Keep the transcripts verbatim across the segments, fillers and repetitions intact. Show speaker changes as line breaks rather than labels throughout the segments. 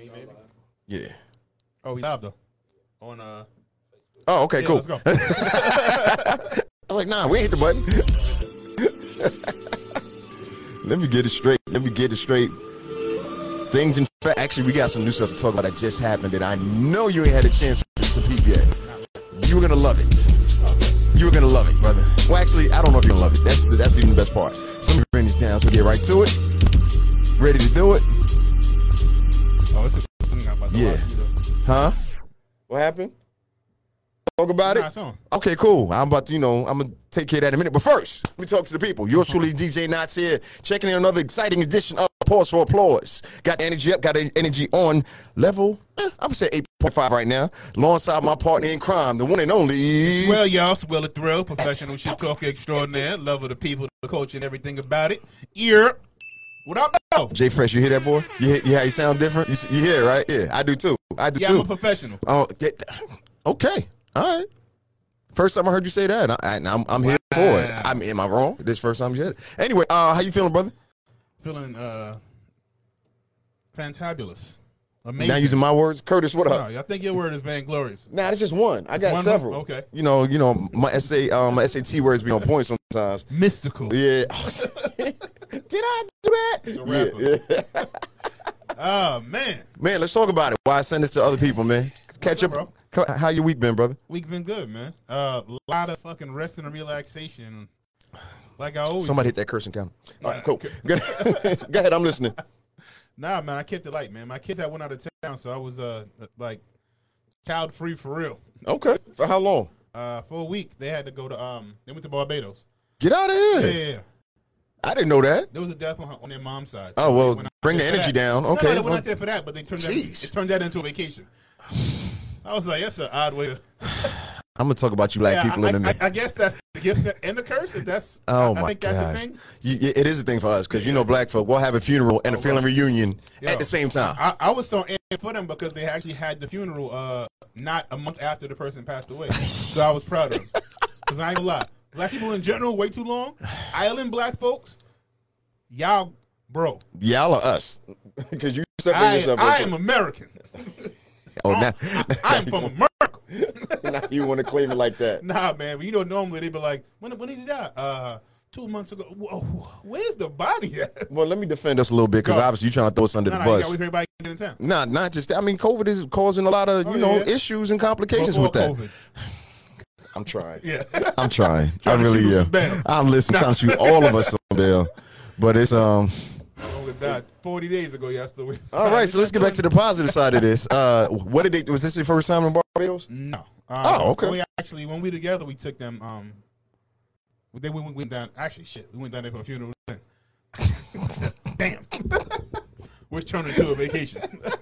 Yeah.
Oh, we live though. On uh.
Oh, okay,
yeah,
cool.
Let's go.
I was like, nah, we ain't hit the button. Let me get it straight. Let me get it straight. Things in fact, actually, we got some new stuff to talk about that just happened that I know you ain't had a chance to peep yet. You were gonna love it. You were gonna love it, brother. Well, actually, I don't know if you're gonna love it. That's the, that's even the best part. So let me bring this down so we get right to it. Ready to do it?
Oh, it's just something I'm about to
Yeah.
watch.
Huh? What happened? Talk about
Nah,
it?
it's on.
Okay, cool. I'm about to, you know, I'm going to take care of that in a minute. But first, let me talk to the people. Yours truly, D J Knots here, checking in another exciting edition of Pause for Applause. Got the energy up, got the energy on level, eh, I would say eight point five right now, alongside my partner in crime, the one and only.
Well, y'all, Swell the Thrill, professional shit talker extraordinaire, love of the people, the coach, and everything about it. Ear. What up, though?
Jay Fresh, you hear that, boy? You hear, you, hear how you sound different? You, you hear it, right? Yeah, I do too. I do
Yeah,
too.
I'm a professional.
Oh, it, okay. All right. First time I heard you say that. I, I, I'm, I'm here
Wow.
for it. I mean, am I wrong? This first time you said it. Anyway, uh, how you feeling, brother?
Feeling uh, fantabulous. Amazing.
Now using my words, Curtis. What up?
No, I think your word is vainglourious.
Nah, it's just one. I got
one?
several.
Okay.
You know, you know, my S A, um, my S A T words be on point sometimes.
Mystical.
Yeah. Did I do that?
It's a rapper.
Yeah, yeah.
Oh, man.
Man, let's talk about it. Why I send this to other people, man? Catch
up,
up, bro. How your week been, brother?
Week been good, man. A uh, lot of fucking rest and relaxation. Like I always.
Somebody hit that cursing counter. All right, cool. Go ahead. Go ahead, I'm listening.
Nah, man, I kept it light, man. My kids had went out of town, so I was uh like child free for real.
Okay. For how long?
Uh, for a week, they had to go to um, they went to Barbados.
Get out of here.
Yeah, yeah, yeah.
I didn't know that.
There was a death on, on their mom's side.
Oh, well,
They went out
bring the
there for
energy
that.
down.
No,
Okay.
no, they went out there for that, but they turned that,
Jeez.
it turned that into a vacation. I was like, that's an odd way to.
I'm gonna talk about you black
Yeah,
people
I,
in a minute.
I, I guess that's the gift and the curse. If that's,
Oh
I,
my
I think that's
gosh.
the thing.
You, it is a thing for us because you know black folk will have a funeral and a family reunion
Yo,
at the same time.
I, I was so in for them because they actually had the funeral uh not a month after the person passed away. So I was proud of them. Because I ain't gonna lie. Black people in general wait too long. Island black folks, y'all, bro.
Y'all are us because you separate
I,
yourself.
I
real
am
quick.
American.
Oh, now
I, am from America.
now you want to claim it like that?
Nah, man. But you know, normally they be like, when, when did he die? Uh, two months ago. Whoa, where's the body at?
Well, let me defend us a little bit because
Go.
obviously you're trying to throw us under
Nah,
the
nah, you
bus.
gotta wait for everybody to get in town.
Nah, not just that. I mean, COVID is causing a lot of you
Oh,
know
yeah.
issues and complications
Or
with that.
COVID.
I'm trying.
Yeah.
I'm trying. I
Trying to
really
shoot us
am.
some bail.
I'm listening, trying to shoot all of us some bail. But it's um.
I died forty days ago yesterday.
All right, so let's get back to the positive side of this. Uh, what did they? Was this your first time in Barbados?
No. Um,
Oh, okay.
We actually, when we together, we took them. Um, they we went down. Actually, shit, we went down there for a funeral. Damn. Which turned into a vacation.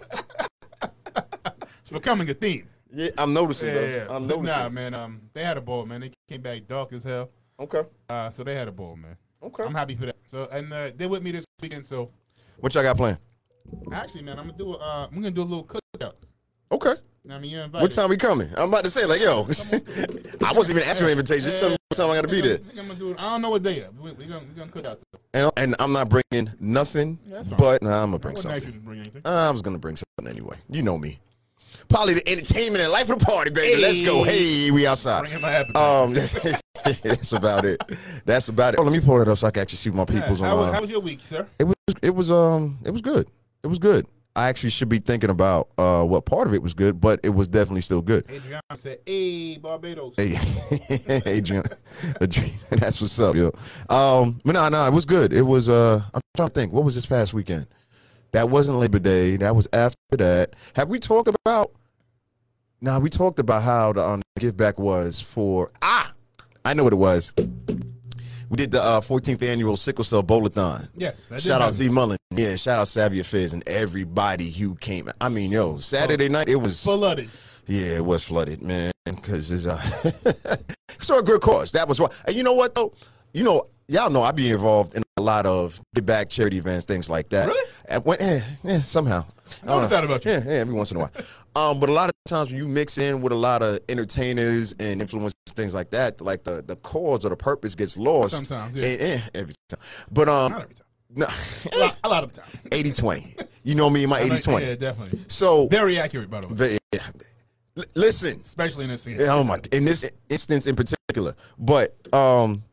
It's becoming a theme.
Yeah, I'm noticing.
Yeah,
though.
yeah.
I'm
But
noticing.
Nah, man. Um, they had a ball, man. They came back dark as hell.
Okay.
Uh, so they had a ball, man.
Okay.
I'm happy for that. So and uh, they're with me this weekend. So
What y'all got planned?
actually, man, I'm gonna do. A, uh, I'm gonna do a little cookout.
Okay.
I mean, you're invited.
What time we coming? I'm about to say like, yo, I wasn't even asking for an invitation. Just tell me what time I got to be there.
I think I'm gonna do it. I don't know what day yet. We're we gonna we gonna cook out. Though.
And, and I'm not bringing nothing,
Yeah, that's fine.
but nah, I'm gonna bring
I wouldn't ask
something.
you to bring anything.
I was gonna bring something anyway. You know me. Probably the entertainment and life of the party, baby. Let's go. Hey, we outside.
Bring in my appetite.
Um, that's about it. That's about it. Oh, let me pull it up so I can actually see what my
Yeah,
people's
how,
on.
was-
uh,
how was your week, sir?
It was it was um it was good. It was good. I actually should be thinking about uh what part of it was good, but it was definitely still good.
Adrian said, "Hey, Barbados."
Hey, Adrian, Adrian, that's what's up, yo. Um, but no, no, it was good. It was. Uh, I'm trying to think. What was this past weekend? That wasn't Labor Day. That was after that. Have we talked about? Nah, we talked about how the um, give back was for. Ah, I know what it was. We did the uh, fourteenth annual Sickle Cell Bowl-a-thon.
Yes. That did
Shout out
happen.
Z Mullen. Yeah, shout out Savvy Fizz and everybody who came. I mean, yo, Saturday night, it was.
Flooded.
Yeah, it was flooded, man, because it's, uh, it's a good cause. That was why. And you know what, though? You know, y'all know I be involved in a lot of give back charity events, things like that.
Really?
And when, eh, eh, somehow. I don't
noticed that about you.
Yeah, yeah, every once in a while. Um, but a lot of times when you mix in with a lot of entertainers and influencers, things like that, like the, the cause or the purpose gets lost.
Sometimes, yeah.
Eh, eh, every time. But um,
Not every time.
no,
A lot, a lot of the time.
eighty twenty. You know me, my
I like-
eighty twenty.
Yeah, definitely.
So
Very accurate, by the way.
very, L- listen,
Especially in this scene.
oh my, in this instance in particular, but um,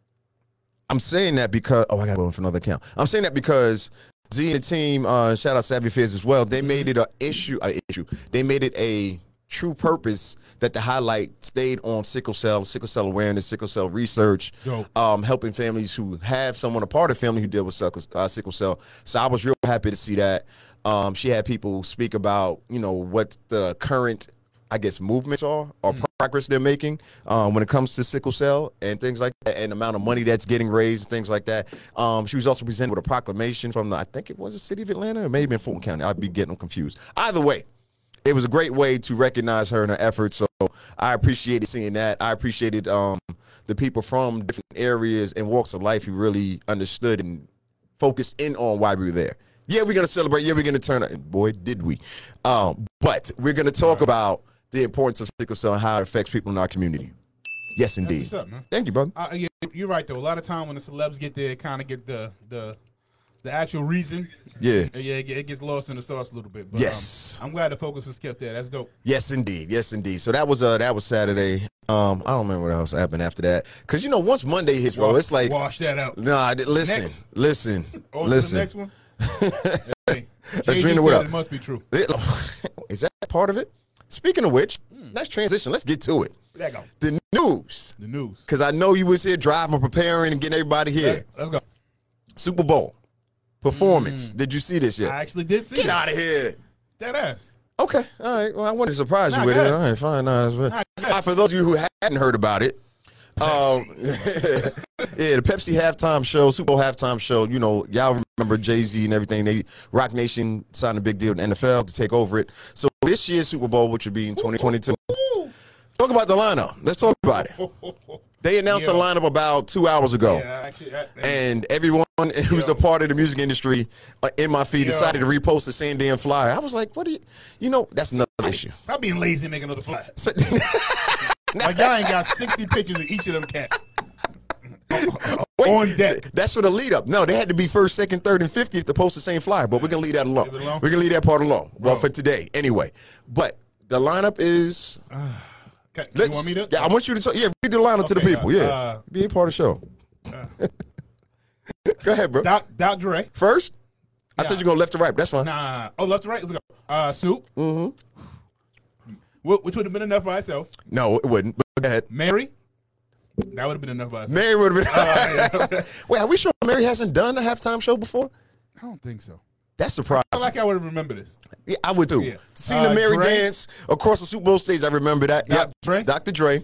I'm saying that because oh, I gotta go in for another account. I'm saying that because Z and the team, uh, shout out Savvy Fears as well. They made it a issue, a issue. They made it a true purpose that the highlight stayed on sickle cell, sickle cell awareness, sickle cell research,
Dope.
um, helping families who have someone a part of family who deal with sickle, uh, sickle cell. So I was real happy to see that. Um, she had people speak about, you know, what the current, I guess, movements are or
Mm.
progress they're making um, when it comes to sickle cell and things like that, and the amount of money that's getting raised and things like that. Um, she was also presented with a proclamation from the, I think it was the city of Atlanta, or maybe in Fulton County. I'd be getting them confused. Either way, it was a great way to recognize her and her efforts. So I appreciated seeing that. I appreciated um, the people from different areas and walks of life who really understood and focused in on why we were there. Yeah, we're going to celebrate. Yeah, we're going to turn up. Boy, did we. Um, but we're going to talk about the importance of sickle cell and how it affects people in our community. Yes, indeed.
What's up, man?
Thank you, brother.
Uh, yeah, you're right though. A lot of time when the celebs get there, kind of get the the the actual reason.
Yeah.
Uh, yeah, it, get- it gets lost in the sauce a little bit. But,
Yes.
um, I'm glad the focus was kept there. That's dope.
Yes, indeed. Yes, indeed. So that was uh that was Saturday. Um, I don't remember what else happened after that. Cause you know, once Monday hits, bro, it's like
wash that out.
nah. I did- Listen,
Next.
listen,
On
listen.
to the next one. Hey, Jay-Z
Adrena, what
said
up?
it must be true.
Is that part of it? Speaking of which, let's transition. Let's get to it.
There go.
The news.
The news.
Because I know you was here driving, preparing, and getting everybody here.
Let's, let's go.
Super Bowl performance. Did you see this yet?
I actually did see
Get
it.
out of here.
That ass.
Okay. All right. Well, I wanted to surprise
Nah,
you with
go
it.
ahead.
All right. Fine. Nah, it's-
Nah, go ahead.
Uh, for those of you who hadn't heard about it, um, yeah, the Pepsi halftime show, Super Bowl halftime show. You know, y'all remember Jay-Z and everything. They Rock Nation signed a big deal with the N F L to take over it. So this year's Super Bowl, which would be in twenty twenty-two. Talk about the lineup. Let's talk about it. They announced
Yo.
the lineup about two hours ago.
Yeah, actually, I,
And everyone who's
Yo.
a part of the music industry uh, in my feed
Yo.
decided to repost the same damn flyer. I was like, what do you, you know, that's another issue.
stop being lazy and make another fly.
So-
Like y'all ain't got sixty pictures of each of them cats
Wait,
on deck.
That's for the lead up. No, they had to be first, second, third, and fiftieth to post the same flyer, but we're going to leave that alone.
Leave it alone?
We're going to leave that part alone. Well,
Bro.
for today, anyway. But the lineup is.
Okay, you
Let's,
want me to?
yeah, I want you to talk. Yeah, read the lineup to the
Okay,
people.
uh,
Yeah.
uh,
Be a part of the show. Go ahead, bro.
Doc, Doc Dre.
First? I
Yeah.
thought you were going left to right, but that's fine.
Nah. Oh, left to right. Let's go. Uh, Snoop. Mm-hmm. Which would have been enough by itself.
No, it wouldn't. But go ahead.
Mary. That would have been enough by itself.
Mary would have been.
Uh, yeah.
Wait, are we sure Mary hasn't done a halftime show before?
I don't think so.
That's surprising.
I like I would have remembered this.
Yeah, I would too.
Yeah.
Seeing the
Uh,
Mary
Dre?
dance across the Super Bowl stage, I remember that.
Doctor
Yep.
Dre?
Doctor Dre.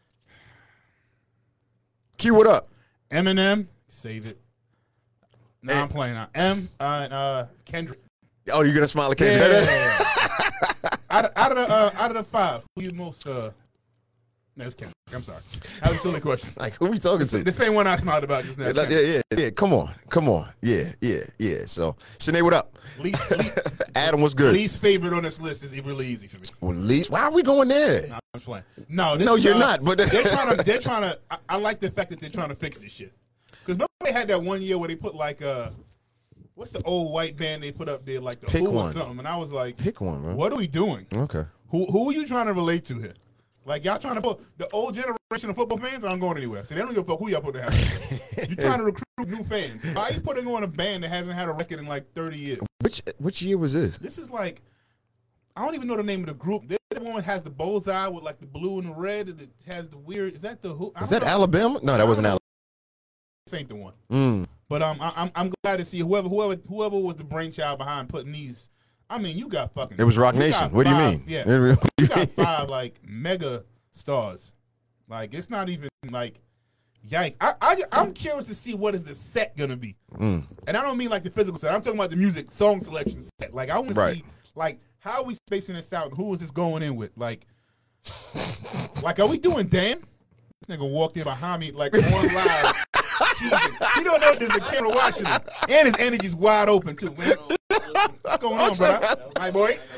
Cue it up.
Eminem. Save it. No,
Eh.
I'm playing now. M uh, and uh, Kendrick.
Oh, you're gonna smile at
Yeah.
Kendrick.
out, of, out of the uh, out of the five, who you most? Uh, no, it's Kendrick. I'm sorry. That was a silly question.
Like, who are we talking to?
The same one I smiled about just now.
Yeah, like, yeah, yeah, yeah. Come on, come on. Yeah, yeah, yeah. So, Sinead, what up?
Least, least,
Adam, what's good?
least favorite on this list is really easy for me.
Well, least. Why are we going there?
No, I'm playing. No, this
No,
is,
you're
uh,
not, but-
they're trying to. They're trying to. I, I like the fact that they're trying to fix this shit. Because remember they had that one year where they put like uh, what's the old white band they put up there like the
Pick
Who or
one.
something, and I was like,
Pick one, bro.
what are we doing?
Okay.
Who who are you trying to relate to here? Like y'all trying to put the old generation of football fans aren't going anywhere. So they don't give a fuck who y'all put there. You're trying to recruit new fans. Why are you putting on a band that hasn't had a record in like thirty years?
Which which year was this?
This is like, I don't even know the name of the group. They're the one that has the bullseye with like the blue and the red, and it has the weird. Is that the who? I
Is
don't
that
know.
Alabama? No, that wasn't
I don't
Alabama.
This ain't the one.
Mm.
But um, I, I'm I'm glad to see whoever whoever whoever was the brainchild behind putting these. I mean, you got fucking.
It was Rock
you
Nation.
got
What do you
five-
mean?
Yeah,
What do
you
you
got
mean?
five like mega stars. Like it's not even like, yikes. I, I I'm curious to see what is the set gonna be.
Mm.
And I don't mean like the physical set. I'm talking about the music song selection set. Like I want to
Right.
see like how are we spacing this out and who is this going in with? Like, like are we doing Dan? This nigga walked in behind me like on live. Jesus. He don't know there's a camera watching him. And his energy's wide open too, man. What's going on, bro? My boy.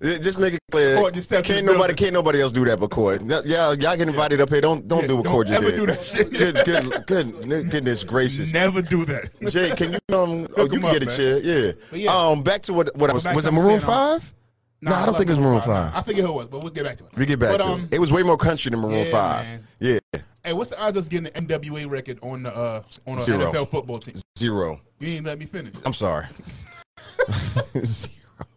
Just make it clear.
Court just stepped in
Can't
the
nobody,
building.
can't nobody else do that but Court. Yeah, y'all get invited up here. Don't don't
Yeah,
do what
don't
Court just
ever
did.
do that shit.
Good, good, good. Goodness gracious.
Never do that.
Jay, can you um? Oh, you
him
can
up,
get a
man.
chair. Yeah.
But yeah.
Um, back to what? What I was?
back
Was
to
it
what I'm
Maroon
saying, um,
Five?
Nah,
No, I don't
love
think it was Maroon
Nah,
Five.
I forget who it was, but we'll get back to it.
We get back
but,
to
um,
it. It was way more country than Maroon
yeah,
Five.
man.
Yeah.
Hey, what's the odds of us getting an N W A record on the uh, on an
Zero.
N F L football team?
Zero.
You ain't let me finish.
I'm sorry. Zero.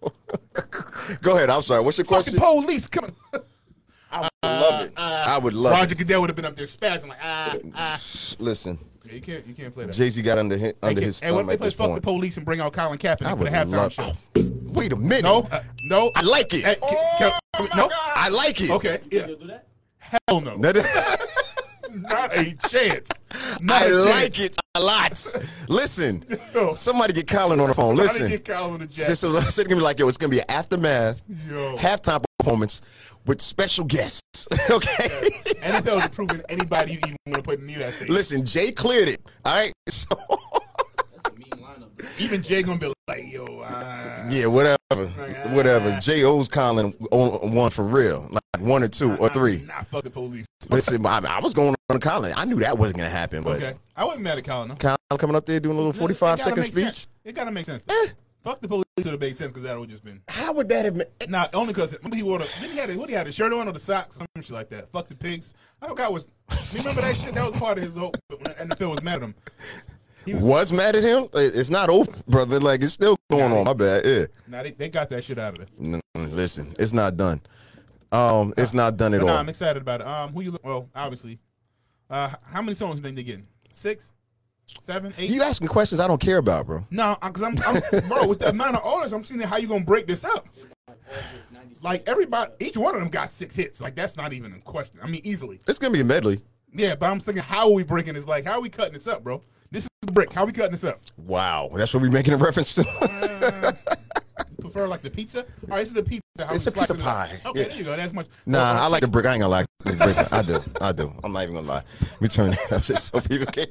Go ahead. I'm sorry. What's your
Fucking
question?
police coming.
I would love it. I would love
Roger
it.
Goodell would have been up there spazzing like ah ah.
Listen,
Yeah, you can't you can't play that.
Jay Z got under his, under
Hey,
his
hey, what
thumb
if
at
they
this
play fuck the
point.
police and bring out Colin Kaepernick
I
for the
would
halftime
love.
show?
Oh, wait a minute.
No, uh, no.
I like it.
Hey, can- can- no.
I like it.
Okay. Yeah. Hell no.
That-
Not a chance. Not
I
a chance.
like it a lot. Listen,
Yo.
somebody get Colin on the phone.
How did
Listen,
you get Colin the jacket?
Just so it's gonna be like, yo, it's gonna be an aftermath
Yo.
halftime performance with special guests. Okay.
N F L is proving anybody you even want to put near that stage.
Listen, Jay cleared it. All right. So,
That's a mean lineup.
Even Jay gonna be like, yo, uh,
yeah, whatever,
ah.
whatever. Jay owes Colin on one for real, like one or two or three.
Nah, fuck the police.
Listen, I, I was going on Colin. I knew that wasn't gonna happen, but
Okay. I wasn't mad at Colin. No.
Colin coming up there doing a little forty-five
It gotta
second
make
speech.
sense. It gotta make sense.
Eh.
Fuck the police would have made sense because that would just been.
How would that have been?
Not only because he wore the, then he had a, what he had a shirt on or the socks, some shit like that. Fuck the pigs. I forgot was. You remember that shit? That was part of his whole. When the N F L was mad at him. He was,
Was mad at him? It's not over, brother. Like, it's still going on. My bad. Yeah.
nah, they, they got that shit out of there.
N- n- Listen, it's not done. Um, it's not done at
But nah,
all.
I'm excited about it. Um, who you look? Well, obviously. Uh, how many songs do you think they're getting? Six, seven, eight.
You asking questions I don't care about, bro.
No, because I'm, I'm bro. With the amount of artists, I'm seeing how you gonna break this up. Like everybody, each one of them got six hits. Like that's not even a question. I mean, easily.
It's gonna be a medley.
Yeah, but I'm thinking, how are we breaking this? Like, how are we cutting this up, bro? This is the brick. How are we cutting this up?
Wow, that's what we making a reference to.
Uh, prefer like the pizza. All right, this is the pizza. How
It's
we
a pizza
slicing it up.
pie.
Okay,
Yeah.
there you go. That's much.
Nah,
Well,
I like the brick. I ain't gonna lie. The brick. I do. I do. I'm not even gonna lie. Let me turn that up just so people can.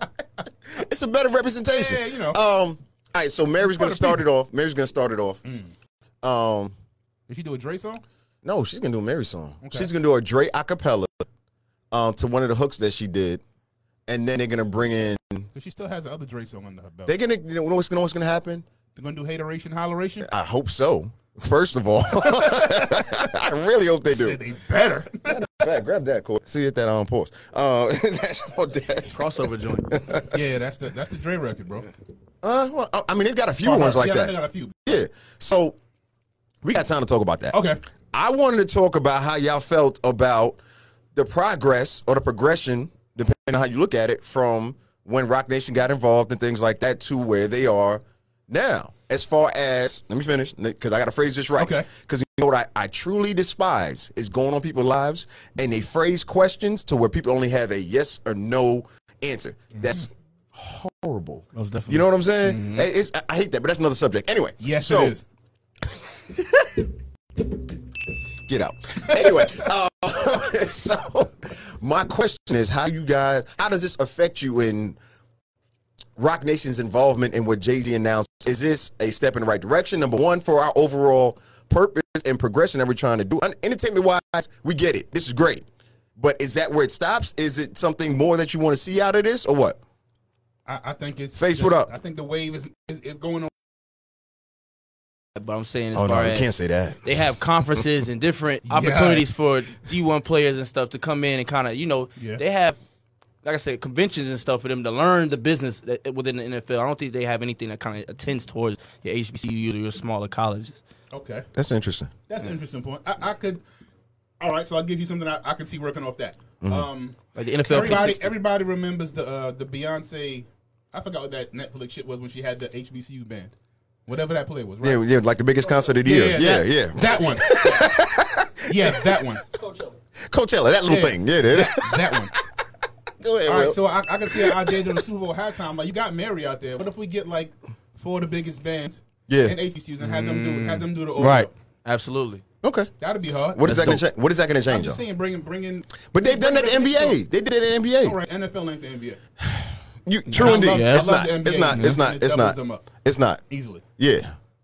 It's a better representation.
Yeah, you know.
Um. All right. So Mary's gonna
the
start it off. Mary's gonna start it off.
Mm.
Um.
Did she do a Dre song?
No, she's gonna do a Mary song.
Okay.
She's gonna do a Dre acapella, um, to one of the hooks that she did, and then they're gonna bring in.
Because she still has the other Dre song under her belt.
They're gonna. You know what's gonna what's gonna happen?
They're gonna do hateration, holleration.
I hope so. First of all, I really hope they do.
Said they better.
Grab, grab that, Corey. See you at that on post. Uh, that's all that.
Crossover joint.
Yeah, that's the that's the Dre record, bro.
Uh, well, I- I mean, they've got a few
Oh,
ones like
yeah,
that.
They got a few.
Yeah. So we got time to talk about that.
Okay.
I wanted to talk about how y'all felt about the progress or the progression, depending on how you look at it, from when Rock Nation got involved and things like that to where they are now. As far as, let me finish, because I got to phrase this right.
Okay.
Because you know what I, I truly despise is going on people's lives and they phrase questions to where people only have a yes or no answer. Mm-hmm. That's horrible.
Most definitely.
You know what I'm saying? Mm-hmm. It's, I, I hate that, but that's another subject. Anyway.
Yes,
so,
it is.
Get out. Anyway, uh, so my question is, how you guys, how does this affect you in Rock Nation's involvement in what Jay-Z announced? Is this a step in the right direction? Number one, for our overall purpose and progression that we're trying to do. Entertainment-wise, we get it. This is great. But is that where it stops? Is it something more that you want to see out of this, or what?
I, I think it's
Face, what up?
I think the wave is is, is going on.
But I'm saying as
Oh,
far
no, you
as
can't say that.
they have conferences and different
Yeah.
opportunities for D one players and stuff to come in and kind of, you know,
Yeah.
they have, like I said, conventions and stuff for them to learn the business that, within the N F L. I don't think they have anything that kind of attends towards your H B C U or your smaller colleges.
Okay,
That's interesting.
that's an interesting point. I, I could. All right, so I'll give you something I, I can see working off that.
Mm-hmm.
Um,
Like the N F L
everybody,
three sixty.
everybody remembers the uh, the Beyonce. I forgot what that Netflix shit was when she had the H B C U band, whatever that play was. Right?
Yeah, yeah, like the biggest concert of the year. Yeah,
that,
yeah.
That one. Yes, that one.
Coachella, that little
Yeah.
thing. Yeah, that,
That, that one.
Go ahead,
All right,
Will.
so I, I can see how I did during the Super Bowl halftime. Like you got Mary out there. What if we get like four of the biggest bands
Yeah.
in H B C Us and had them do had them do the audio?
Right. Absolutely.
Okay.
That'd be hard.
What is that
That's
going to change? What is that going to
I'm
change?
just
though?
saying, bringing bringing.
But they've done that in the N B A. They did it in the N B A.
All right, N F L ain't the N B A.
You, true
I
indeed.
love-
I
It's
love
not.
the N B A,
It's not.
man.
It's not.
It
It's
doubles
not.
them up
It's not.
easily.
Yeah.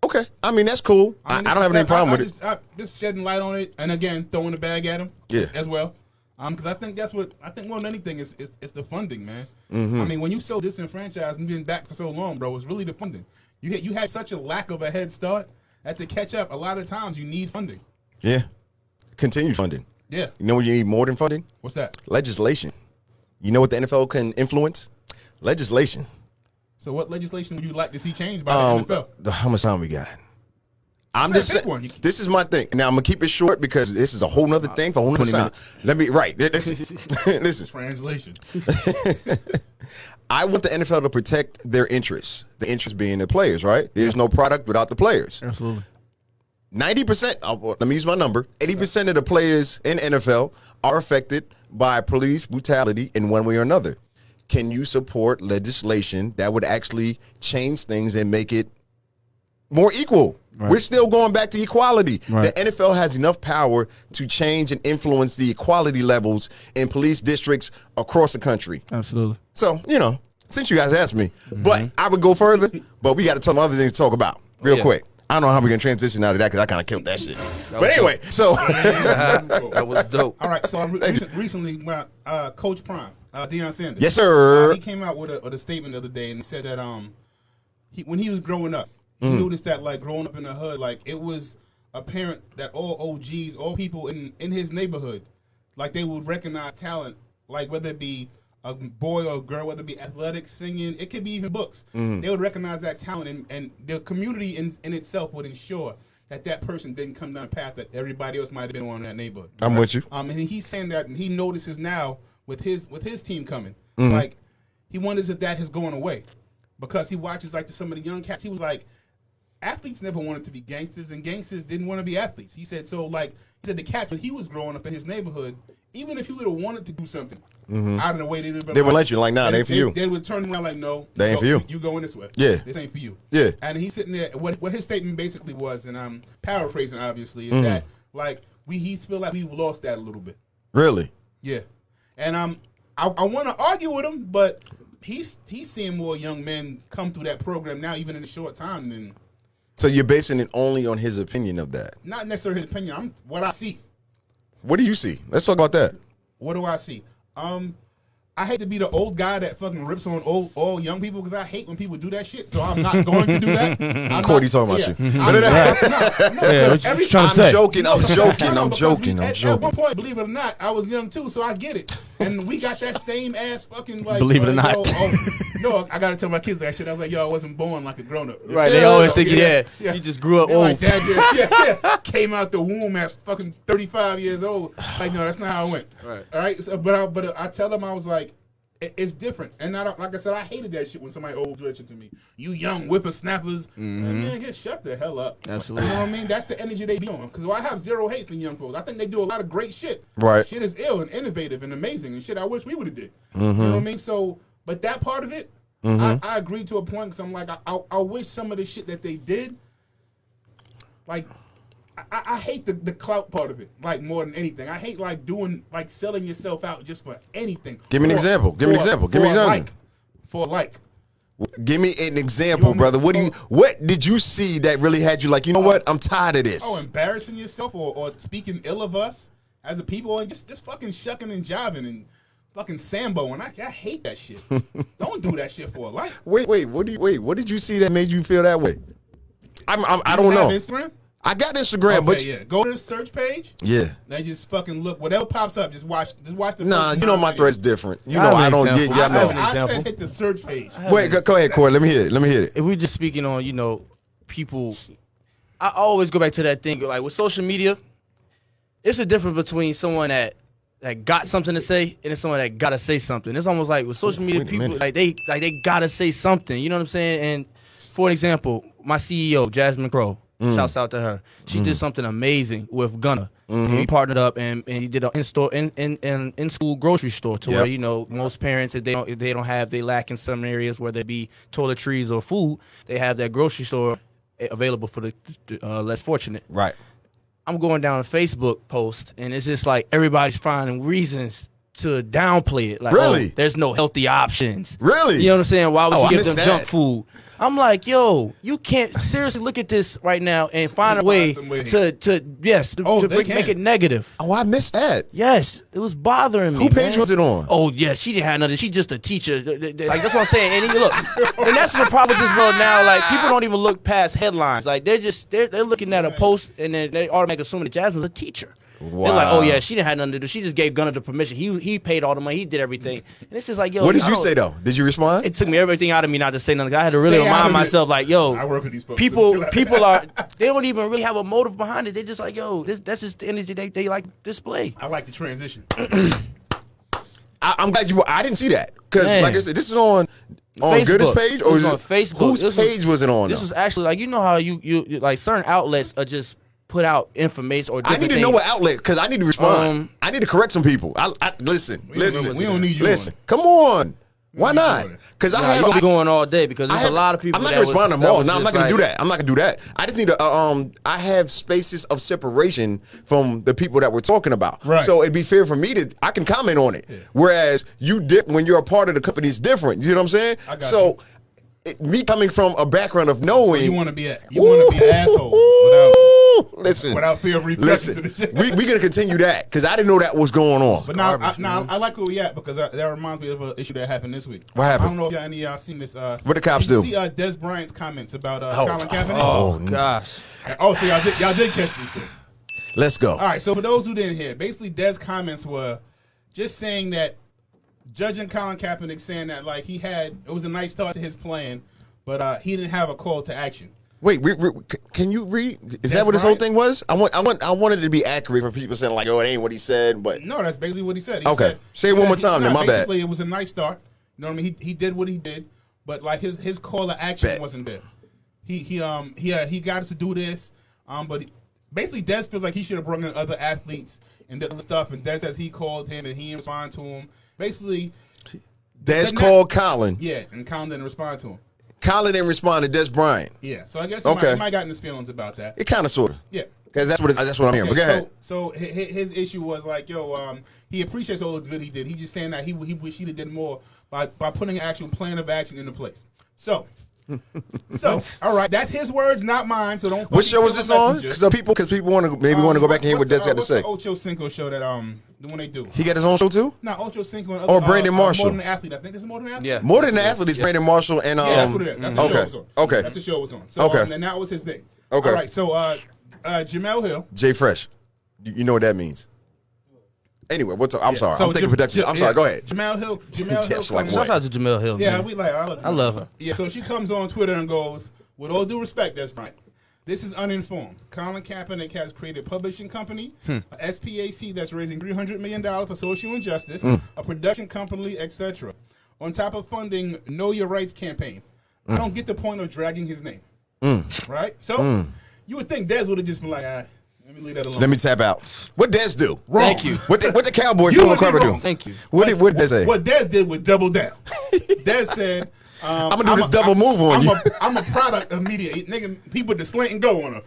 Okay, I mean that's cool. I,
mean,
I don't have any
I-
problem
I,
with
I
it.
just, I, just shedding light on it, and again throwing the bag at him.
Yeah.
as well. Um, because I think that's what I think more than anything is is, is the funding, man.
Mm-hmm.
I mean, when you so disenfranchised and been back for so long, bro, it's really the funding. You had you had such a lack of a head start that to catch up, a lot of times you need funding.
Yeah, continued funding.
Yeah,
You know what you need more than funding?
what's that?
Legislation. You know what the N F L can influence? Legislation.
So, what legislation would you like to see changed by
Um,
the N F L?
the- how much time we got? I'm
Say
just
pick
saying,
one.
this is my thing. Now I'm gonna keep it short because this is a whole nother thing for a whole nother
twenty
time.
minutes.
Let me right. Listen, listen.
Translation.
I want the N F L to protect their interests. The interest being the players, right? There's no product without the players.
Absolutely.
ninety percent, uh, let me use my number, eighty percent of the players in N F L are affected by police brutality in one way or another. Can you support legislation that would actually change things and make it more equal?
Right.
We're still going back to equality.
Right.
The N F L has enough power to change and influence the equality levels in police districts across the country.
Absolutely.
So, you know, since you guys asked me,
Mm-hmm.
but I would go further, but we got to tell them other things to talk about real
Yeah.
quick. I don't know how we're going to transition out of that because I kind of killed that shit. But anyway, so
That was dope.
All right, so I re- recent, recently, my, uh, Coach Prime, uh, Deion Sanders.
yes, sir.
Uh, he came out with a, with a statement the other day, and he said that um, he, when he was growing up, he
Mm.
noticed that like growing up in the hood, like it was apparent that all O Gs, all people in in his neighborhood, like they would recognize talent, like whether it be a boy or a girl, whether it be athletics, singing, it could be even books.
Mm.
They would recognize that talent, and, and the community in, in itself would ensure that that person didn't come down a path that everybody else might have been on in that neighborhood.
I'm with you.
Um, and he's saying that, and he notices now with his with his team coming,
Mm-hmm.
like he wonders if that has gone away, because he watches like the, some of the young cats. He was like, athletes never wanted to be gangsters, and gangsters didn't want to be athletes. He said so. Like he said, the cats when he was growing up in his neighborhood, even if he would have wanted to do something out of the way, they would
They would let you, like, nah, they ain't for
they,
you.
They would turn around like, no,
They ain't
go-
for you.
You going this way?
Yeah.
this ain't for you.
Yeah.
And he's sitting there. What what his statement basically was, and I'm paraphrasing obviously,
Mm-hmm.
is that like we he feel like we've lost that a little bit.
Really?
Yeah, and um, I, I want to argue with him, but he's he's seeing more young men come through that program now, even in a short time. Than
So you're basing it only on his opinion of that.
not necessarily his opinion. I'm what I see.
What do you see? Let's talk about that.
What do I see? Um, I hate to be the old guy that fucking rips on old all young people because I hate when people do that shit. So I'm not going to do that. I'm
Cordy
not-
talking about
yeah.
you.
I'm, no, no,
Yeah, what you
every-
trying to
I'm
say?
joking. I'm
No,
joking.
no, no,
I'm
because
joking.
we-
I'm
at,
joking.
At one point, believe it or not, I was young too, so I get it. And we got that same ass fucking like.
Believe it or
uh,
not.
yo, oh, no, I gotta tell my kids that shit. I was like, yo, I wasn't born like a grown up.
Right. They
Yeah,
always think, yeah,
yeah.
you just grew up
They're
old.
like, Dad, yeah, yeah, yeah. Came out the womb at fucking thirty-five years old. Like, no, that's not how it went.
Right.
All right. So, but I, but I tell them I was like, it- it's different. And I don't, like I said, I hated that shit when somebody old did shit to me. You young whippersnappers.
Mm-hmm.
Man, get shut the hell up.
Absolutely.
You know what I mean? That's the energy they be on. Because I have zero hate for young folks. I think they do a lot of great shit.
Right.
Shit is ill and innovative and amazing and shit I wish we would have did.
Mm-hmm.
You know what I mean? So, but that part of it, I, I agree to a point because I'm like, I, I, I wish some of the shit that they did, like, I, I hate the, the clout part of it, like, more than anything. I hate, like, doing, like, selling yourself out just for anything.
Give me an
For-
example. Give me an
for-
example. Give me
for a
something.
like. For a like.
Give me an example,
want me-
brother. What do you?
oh.
What did you see that really had you like? You know what? I'm tired of this.
Oh, embarrassing yourself or, or speaking ill of us as a people and just, just fucking shucking and jiving and fucking Sambo. And I, I hate that shit. Don't do that shit for a like.
Wait, wait. What do you? Wait. What did you see that made you feel that way? I'm. I'm I
You
don't
have
know.
Instagram?
I got Instagram,
Okay,
but
yeah. Go to the search page.
yeah.
Then just fucking look. Whatever pops up, just watch. Just watch the.
Nah,
first
you know my
nine
thread's
videos.
different. You
I
know
have
I
an
don't get.
example.
Yeah,
I,
I
have
said,
an
know.
I
example.
said hit the search page.
Wait, go, go ahead, Corey. Let me hear it. Let me hear it.
If we're just speaking on, you know, people, I always go back to that thing. Like with social media, it's a difference between someone that that got something to say and then someone that gotta say something. It's almost like with social media,
Wait a
people
minute.
like they like they gotta say something. You know what I'm saying? And for an example, my C E O Jasmine Crow, shouts out to her. She did something amazing with Gunna. And he partnered up and, and he did an in store in in, in, in school grocery store to
Yep.
where you know most parents if they don't if they don't have they lack in some areas whether it be toiletries or food, they have that grocery store available for the uh, less fortunate.
Right.
I'm going down a Facebook post and it's just like everybody's finding reasons to downplay it. Like,
Really?
oh, there's no healthy options.
Really?
You know what I'm saying? Why would
Oh, I
you give
missed
them
that.
junk food? I'm like, yo, you can't seriously look at this right now and find a way
Find some way.
to, to yes, to,
Oh,
to
they
make,
can.
make it negative.
Oh, I missed that.
Yes, it was bothering me.
Who page
man.
was it on?
Oh yeah, she didn't have nothing. She just a teacher. Like that's what I'm saying. And you look, and that's the problem with this world now. Like people don't even look past headlines. Like they're just they're, they're looking at a post and then they automatically assuming that Jasmine's a teacher.
Wow.
They're like, oh yeah, she didn't have nothing to do. She just gave Gunner the permission. He he paid all the money. He did everything. And it's just like, yo.
What did
I
you
don't-
say though? Did you respond?
It took me everything out of me not to say nothing. I had to really
Stay out
remind
of it.
myself, like, yo,
I work with these folks.
people people are they don't even really have a motive behind it. They just like, yo, this that's just the energy they they like display.
I like the transition.
I, I'm glad you. I didn't see that because,
Man.
like I said, this is on on
Facebook.
Goodest page
It
or
was
is
on
it,
Facebook.
Whose
This was-
page was it on?
This
though?
was actually like, you know how you you you- like certain outlets are just put out information or
I
different
need to
things.
know what outlet because I need to respond.
Um,
I need to correct some people. I, I listen,
We don't
listen.
know- we don't need you
Listen,
on it.
come on. Why
don't need you
not?
on it.
Because I
Nah,
have.
you're gonna
I-
be going all day because
I
there's
have-
a lot of people.
I'm not
that
gonna
was-
respond to them
that
all.
was
No, I'm
just
not gonna do
like-
that. I'm not gonna do that. I just need to. Uh, um, I have spaces of separation from the people that we're talking about.
Right.
So it'd be fair for me to. I can comment on it. Whereas you dip when you're a part of the company is different. You know what I'm saying?
I got
so. It, me coming from a background of knowing
You want to be a you want to be an asshole without
without listen
without fear of repercussions.
listen.
to the shit.
we we gonna continue that because I didn't know that was going on.
But now, I,
Garbage,
now
man.
I like where we at because that, that reminds me of an issue that happened this week.
What happened?
I don't know if y'all, any of y'all seen this. Uh,
What the cops
did you
do?
See uh, Des Bryant's comments about uh,
Oh,
Colin Kaepernick.
Oh,
Oh,
gosh.
Oh, so y'all did, y'all did catch this shit.
Let's go.
All right, so for those who didn't hear, basically Des' comments were just saying that judging Colin Kaepernick saying that like he had it was a nice start to his plan, but uh, he didn't have a call to action.
Wait, re, re, c- can you read? Is
That's
that what this whole
right.
thing was? I want, I want, I wanted it to be accurate for people saying like, "Oh, it ain't what he said." But
No, that's basically what he said. He
Okay.
said-
Say
he
it one
said
more
he-
time then,
nah,
my bad.
Basically, it was a nice start. You know what I mean? He he did what he did, but like his his call to action
Bet.
wasn't there. He he um he uh, he got us to do this, um, but he, basically Des feels like he should have brought in other athletes and did other stuff. And Des says he called him and he didn't respond to him. Basically,
Des
Then that-
called Colin.
yeah, and Colin didn't respond to him.
Colin didn't respond to Des Bryant.
Yeah, so I guess he, might,
Okay.
he might gotten his feelings about that.
It kind of sort of.
Yeah.
Because that's what it, that's what I'm hearing. But go
Okay,
ahead.
so, so hi- hi- his issue was like, yo, um, he appreciates all the good he did. He just saying that he he wish he'd have did more by by putting an actual plan of action into place. So, so all right, that's his words, not mine. So don't.
What
fucking
show was
kill
this
the
on?
messenger.
Because people, because people want to maybe want to go
Um,
back and hear what Des
what's
got
the,
to
uh,
say.
what's the Ocho Cinco show that um the one they do.
He got his own show too.
Not Ocho Cinco and
Or
other,
Brandon
uh,
Marshall.
Uh, more than an athlete. I think it's more than an athlete.
Yeah.
More than the athlete, it's Brandon Marshall and um.
Yeah, that's what it is. That's the show
okay.
was on.
Okay.
That's the show was on. So
Okay.
um, and that was his thing.
Okay.
All right. So uh, uh, Jamel Hill.
Jay Fresh. You, you know what that means. Anyway, what's I'm sorry.
So
I'm thinking
Jam-
production.
Jam-
I'm sorry.
yeah,
Go ahead.
Jamel Hill. Jamel
Just
Hill.
like
comes-
what?
Shout out to Jamel Hill.
Yeah,
man.
we like. I love,
I love her.
Yeah, so she comes on Twitter and goes, "With all due respect, that's right. This is uninformed. Colin Kaepernick has created a publishing company,
Hmm.
a S P A C that's raising three hundred million dollars for social injustice,
Hmm.
a production company, et cetera. On top of funding Know Your Rights campaign.
Hmm.
I don't get the point of dragging his name. Right? So you would think Des would have just been like, ah, let me leave that alone.
Let me tap out. What Des do?
Wrong.
Thank you.
What the, what the Cowboys
You
Sean
would be
Carver do?
wrong.
Thank you.
What did what Des say?
What Des did was double down. Des said, um,
I'm gonna do this
a-
double move on
I'm
you.
A, I'm a product of media. Nigga, people just slant and go on her.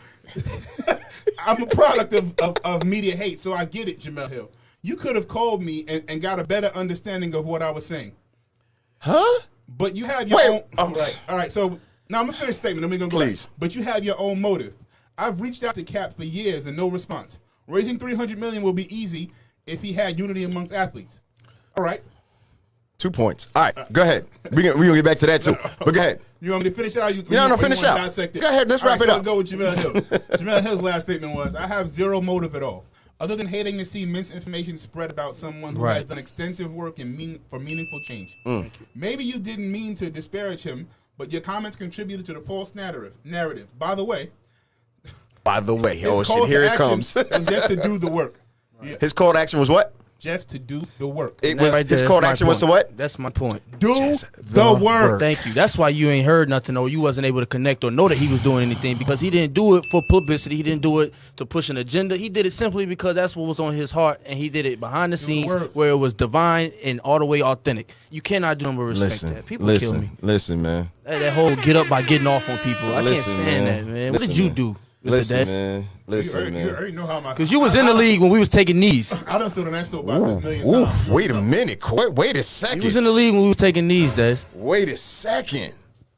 I'm a product of, of, of media hate, so I get it, Jamel Hill. You could have called me and, and got a better understanding of what I was saying.
Huh?
But you have your
Wait,
own.
oh.
Right. All right. So now I'm gonna finish the statement. Then we're gonna go.
Please.
Back. But you have your own motive. I've reached out to Cap for years and no response. Raising three hundred million will be easy if he had unity amongst athletes. All right.
Two points. All right, go ahead. We gonna, we gonna get back to that too. But go ahead.
You want me to finish it out? You,
No,
you,
no,
you
finish
wanna
out.
dissect it?
Go ahead, let's
All
wrap
right,
it
so
up.
Let's go with Jamel Hill. Jamel Hill's last statement was, I have zero motive at all, other than hating to see misinformation spread about someone who
Right.
has done extensive work in mean, for meaningful change.
Mm.
Maybe you didn't mean to disparage him, but your comments contributed to the false narrative. Narrative. By the way,
By the way,
his
oh
call
shit,
to
here it
action
comes.
was just to do the work. Yeah,
His call to action was what?
just to do the work.
It
And that
was
right
his
there,
call to
that's
action
my
was to
point.
what?
That's my point.
do
Just
the,
the
work.
work.
Thank you. That's why you ain't heard nothing or you wasn't able to connect or know that he was doing anything because he didn't do it for publicity. He didn't do it to push an agenda. He did it simply because that's what was on his heart and he did it behind the scenes
work.
where it was divine and all the way authentic. You cannot do nothing but respect
Listen,
that. People
listen,
kill me.
listen, man.
That, that whole get up by getting off on people. I
Listen,
can't stand
man.
that, man. What
Listen,
did you
man.
do?
Listen,
Des.
man.
You
Listen,
already, you
man.
already know how my.
Because you was in the league when we was taking knees.
I done stood on that soapbox
Ooh,
a million
ooh,
times.
wait a minute. Wait, wait a
You
second.
was in the league when we was taking knees, Des.
Wait a second.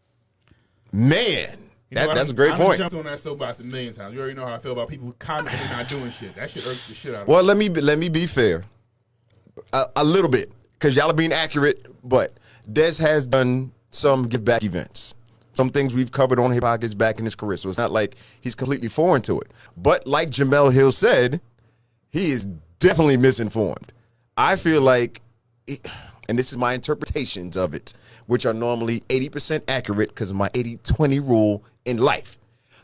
Man.
You know,
That,
I
that's a
done-
great
I done
point.
jumped on that soapbox a million times. You already know how I feel about people commenting and not doing shit. That shit irks the shit out of me.
Well, let me be- let me be fair, a, a little bit, because y'all are being accurate. But Des has done some give back events, some things we've covered on Hip Pockets back in his career. So it's not like he's completely foreign to it. But like Jamel Hill said, he is definitely misinformed. I feel like, and this is my interpretations of it, which are normally eighty percent accurate because of my eighty twenty rule in life.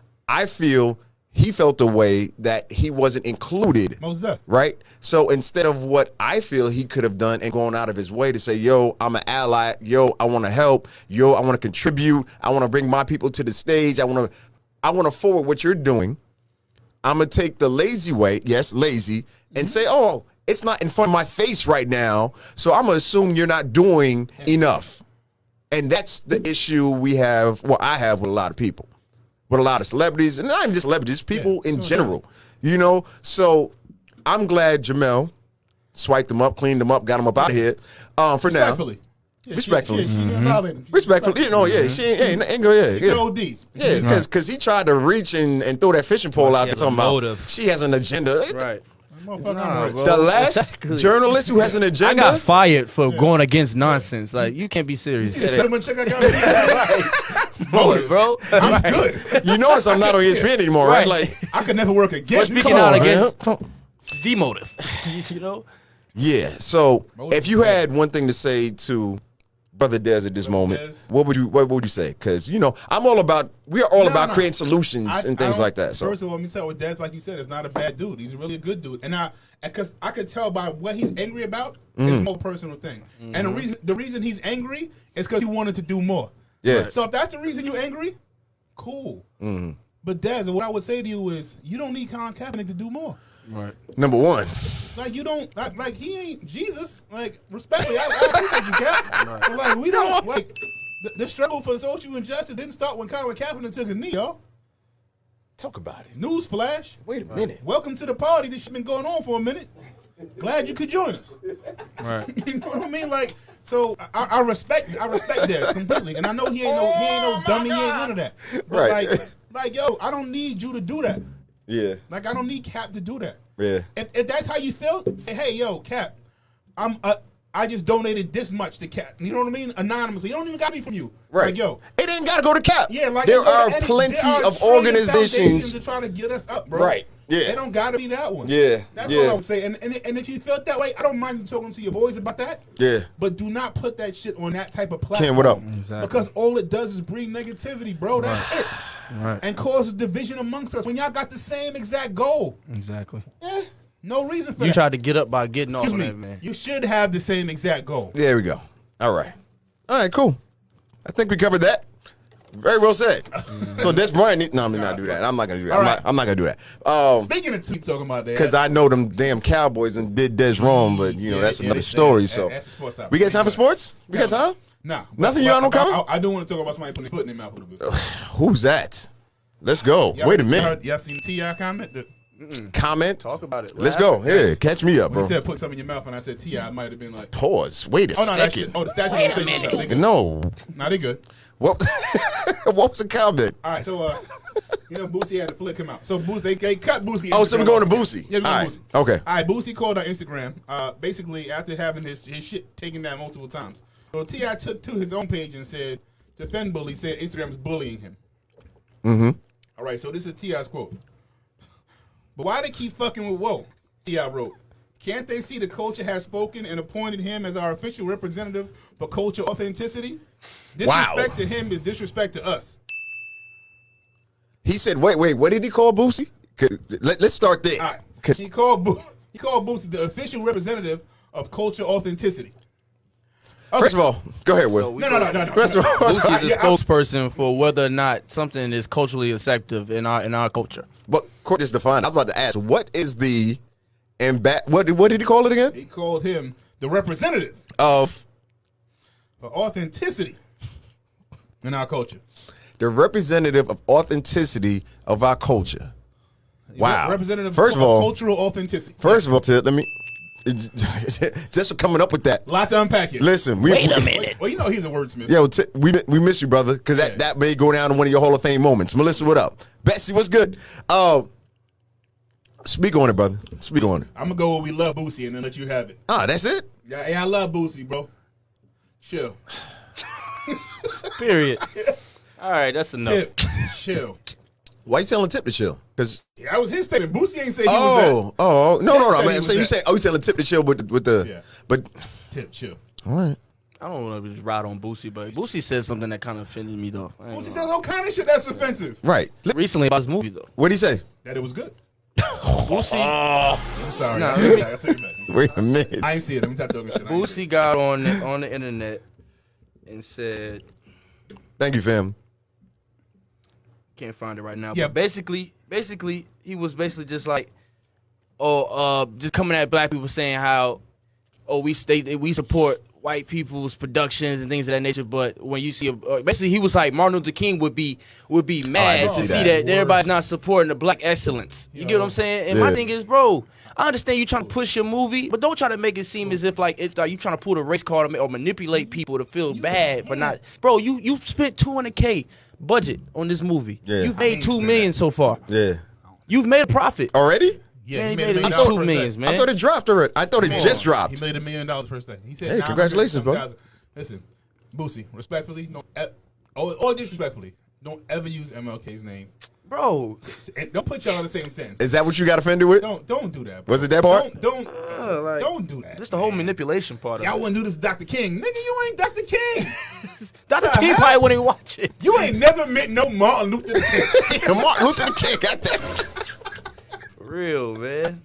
I feel he felt the way that he wasn't included.
Most definitely.
Right? So instead of what I feel he could have done and gone out of his way to say, yo, I'm an ally. Yo, I want to help. Yo, I want to contribute. I want to bring my people to the stage. I want to I want to forward what you're doing. I'm going to take the lazy way, yes, lazy, and say, oh, it's not in front of my face right now, so I'm going to assume you're not doing enough. And that's the issue we have, well, I have with a lot of people, with a lot of celebrities, and not even just celebrities, people
Yeah,
in
no
general, you know? So I'm glad Jamel swiped them up, cleaned them up, got them up out of here um, for now.
Respectfully. Yeah,
Respectfully.
She, she, she didn't violate him. She
Respectfully, you know, yeah, she ain't, ain't, ain't go, yeah,
She
yeah.
O D.
Yeah, because because he tried to reach and, and throw that fishing pole
Well,
out
she
there
has a
talking about
motive.
she has an agenda.
Right.
Motherfucker,
Nah,
I'm rich.
bro.
The last
Exactly.
journalist who has an
I
agenda.
got fired for going against nonsense. Like, you can't be serious.
The cinnamon check I got.
Motive, bro.
I'm good.
You notice I'm not on E S P N anymore, right?
Right.
Like,
I could never work again.
We're speaking
come
out
on,
against
man.
the motive. You know?
Yeah. So
Motive
if you
is bad.
had one thing to say to Brother Dez at this moment,
Dez.
what would you what would you say? Because you know I'm all about we are all
No,
about
no.
creating solutions
I-
and
I
things
don't-
like that. So
First of all, let me tell you, with Dez, like you said, is not a bad dude. He's a really a good dude, and I because I could tell by what he's angry about
Mm.
is a more personal thing. And the reason the reason he's angry is because he wanted to do more.
Yeah.
So if that's the reason you're angry, cool.
Mm.
But Dez, what I would say to you is, you don't need Colin Kaepernick to do more.
Right.
number one,
Like you don't like, like he ain't Jesus. Like respectfully, I, I appreciate you, Cap. But like we don't like the, the struggle for social injustice didn't start when Colin Kaepernick took a knee, yo.
talk about it.
Newsflash.
Wait a minute.
Welcome to the party. This shit been going on for a minute. Glad you could join us.
Right.
You know what I mean? Like, so I, I respect, I respect that completely, and I know he ain't no, he ain't no dummy, he ain't none of that. But
Right.
like, like, yo, I don't need you to do that.
Yeah.
Like, I don't need Cap to do that.
Yeah.
If, if that's how you feel, say, hey, yo, Cap, I'm, uh, I just donated this much to Cap. You know what I mean? Anonymously. You don't even got to be from you.
Right.
Like, yo,
It ain't got to go to Cap.
yeah, like
there
you know,
are
any-
plenty
there are
of
trillion foundations
organizations.
to try to get us up, bro.
Right. Yeah.
They don't gotta be that one.
Yeah.
That's
Yeah.
all I would say. And, and and if you felt that way, I don't mind you talking to your boys about that.
Yeah.
But do not put that shit on that type of platform.
Ken, what up?
Exactly.
Because all it does is breed negativity, bro. That's it.
Right.
And causes division amongst us when y'all got the same exact goal.
Exactly.
Eh, no reason for
You
that.
tried to get up by getting off
Excuse
on
me.
that, man.
You should have the same exact goal.
There we go. All right. All right, cool. I think we covered that. Very well said. So Des Bryant, need, no, I'm not do that. I'm not gonna do that.
All
I'm,
right.
not, I'm not gonna do that. Um,
Speaking of two talking about that,
because I know them damn Cowboys and did Des wrong, but you know
Yeah,
that's
yeah,
another
they-
story.
that-
So
that's the sports side.
we got time for sports? We got time?
Nah.
Nothing
but-
y'all don't
but
cover?
I, I do want to talk about somebody putting their foot in their mouth a little bit.
Who's that? Let's go.
Y'all-
Wait a
y'all
minute.
heard- Y'all seen the T I comment? The,
Comment.
Talk about it.
Let's go. Here, catch me up,
when
bro.
he said put something in your mouth, and I said T I, might have been like,
Pause. Wait a
oh no, that's
second.
oh the statue of limitations. They good.
No.
Nah, they good.
What? what was the comment?
All right, so uh, you know Boosie had the flick come out. So Boosie, they, they cut Boosie.
Oh, so we're
Instagram
going to
off.
Boosie.
Yeah, we're
All
going
right.
to Boosie.
Okay.
All right, Boosie called on Instagram. Uh, basically after having his his shit taken down multiple times. So T I took to his own page and said, defend bully, said Instagram is bullying him.
Mm-hmm.
All right, so this is T I's quote. But why they keep fucking with Whoa? T I wrote, can't they see the culture has spoken and appointed him as our official representative for culture authenticity? Disrespect
Wow.
to him is disrespect to us.
He said, wait, wait, what did he call Boosie? 'Cause- Let, let's start there.
All right.
'Cause-
He called Bo- he called Boosie the official representative of culture authenticity. Okay.
First of all, go ahead, Will.
So we
no, no, no, no, no.
First of all,
Boosie is the
Yeah, I-
spokesperson for whether or not something is culturally acceptable in our in our culture.
but court is defined. I was about to ask, what is the amba- what, what did he call it again?
He called him the representative
Of
for authenticity in our culture.
the representative of authenticity of our culture. Wow.
Representative
First
of
of all,
cultural authenticity.
First of all, Tip, let me just for coming up with that.
Lot to unpack here.
Listen, we,
Wait a
we-
minute.
Well, you know he's a wordsmith.
Yo, Tip, we we miss you, brother, because that,
Yeah.
that may go down to one of your Hall of Fame moments. Melissa, what up? Betsy, what's good? Uh, speak on it, brother. Speak on it.
I'm gonna go where we love Boosie and then let you have it.
Ah, that's it.
Yeah, yeah I love Boosie, bro. Chill.
Period. All right, that's enough.
Tip. Chill.
Why you telling Tip to chill? Because
Yeah, that was his statement. Boosie ain't say he was
oh, oh, no, no, no.
said he
Man,
was
so you
that.
say, oh, you telling Tip to chill with the, with the,
Yeah.
but
that. Tip, chill.
all right.
I don't want to just ride on Boosie, but Boosie said something that kind of offended me though. I ain't
Boosie
gonna
says all kind of shit that's offensive.
Right.
lie. Recently about his movie though.
What did he say?
That it was good.
Boosie,
I'm sorry.
Nah,
I'll,
let
take
me-
it back. I'll take it back.
Wait a minute.
I ain't see it. Let me stop talking shit. I ain't see
Boosie got on the, on the internet and said,
Thank you, fam.
can't find it right now.
Yeah.
But basically, basically, he was basically just like, oh, uh, just coming at black people saying how, oh, we state we support white people's productions and things of that nature. But when you see, a, uh, basically, he was like Martin Luther King would be would be mad
did
to
see
see
that.
that, everybody's not supporting the black excellence. You get what I'm saying? And my
Yeah.
thing is, bro, I understand you trying to push your movie, but don't try to make it seem as if like it's like you trying to pull the race card or ma- or manipulate people to feel bad for not. Bro, you you spent two hundred K budget on this movie.
Yeah.
You've
I
made
ain't
two
spend
million
that.
so far.
Yeah.
You've made a profit.
Already?
Yeah,
Man,
he
he
made
made
a
at
million
least
dollars
two
per
millions,
day.
man.
I thought it dropped already. I thought it
Come
just
on.
dropped.
He made a million dollars per day. He said,
Hey,
nine
congratulations,
hundred
bro.
thousand. Listen, Boosie, respectfully, don't, e- all, all disrespectfully, don't ever use M L K's name.
Bro,
And don't put y'all in the same sentence.
Is that what you got offended with?
Don't don't do that. Bro.
Was it that part?
Don't don't,
Uh, like-
don't do that.
just the whole
man.
manipulation part of
Y'all
it.
wouldn't do this, to Doctor King. Nigga, you ain't Doctor King.
Doctor
the
King
hell?
probably wouldn't even watch it.
You ain't never met no Martin Luther King.
Yeah, Martin Luther King got that.
For real, man.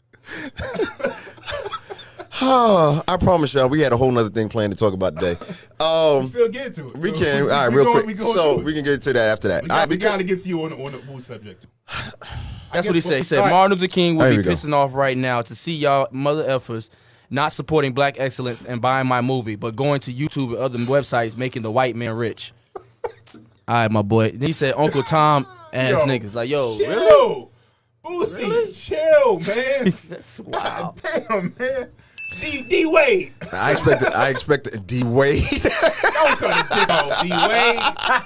Oh, I promise y'all, we had a whole nother thing planned to talk about today. Um,
Still get to it.
we
So
can, all right,
we
real
going-
quick.
we going
So
through it.
we can get to that after that.
We
All
got,
right,
we
because-
got to get to you on the, on the who subject.
That's what he said. He said Martin Luther King
There
would
we
be
go.
pissing off right now to see y'all mother effers not supporting black excellence and buying my movie, but going to YouTube and other websites making the white man rich. All right, my boy. Then he said Uncle Tom ass
Yo,
niggas. Like, yo,
chill.
really?
Boosie, chill, man.
That's wild.
God damn, man. D D Wade.
I expected, I expected D Wade.
Don't cut the dick off, D Wade.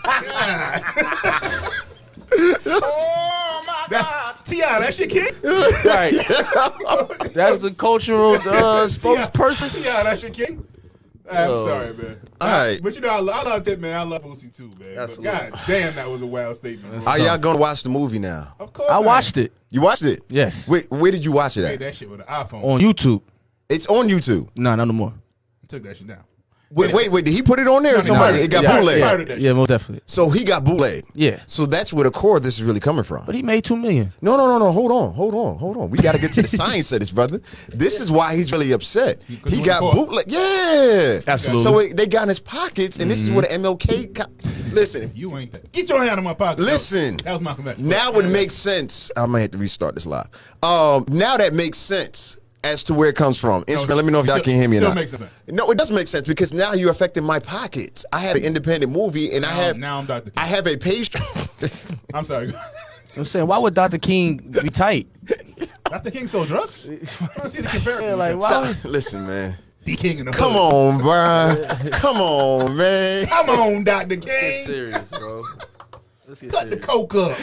God. Oh my God. T I, that shit kid?
Right. That's the cultural uh, spokesperson.
T I, that shit kid? I'm
Yo.
sorry, man.
All right.
But you know, I, lo- I love that, man. I love Boosie too, man. But
Absolutely.
God damn, that was a wild statement.
Are y'all going to watch the movie now?
Of course
I
am.
watched it.
You watched it?
Yes.
Wait, where did you watch it
Made
at?
that shit with an iPhone.
On YouTube.
It's on YouTube.
No, not no more.
Took that shit down.
Wait, wait, wait. Did he put it on there or
No, no,
somebody?
no.
It got
Yeah,
bootleg.
Yeah,
Pirated that
yeah, most definitely.
So he got bootleg.
Yeah.
So that's where the core of this is really coming from.
But he made two million.
No, no, no, no. Hold on, hold on, hold on. We got to get to the science of this, brother. This is why he's really upset.
'cause
He
he
got
was caught.
bootleg. Yeah,
Absolutely.
So it, they got in his pockets, and this is where the M L K. Co- Listen,
You ain't that. Get your hand out of my pocket.
Listen.
That was Malcolm X.
now it makes sense. I might have to restart this live. Um, now that makes sense as to where it comes from. Instagram. Let me know if y'all
still-
can hear me or
still
not.
makes sense.
No, it does make sense because now you're affecting my pockets. I have an independent movie, and I
Now-
have
now I'm Doctor King.
I have a page.
I'm sorry.
I'm saying, why would Doctor King be tight?
Doctor King sold drugs? I don't see the comparison.
Yeah, like, why?
So- listen, man.
D King in the
Come
hood.
on, bruh. Come on, man.
Come on, Doctor
Get
King.
serious, bro. Let's get
Cut the
serious.
coke up.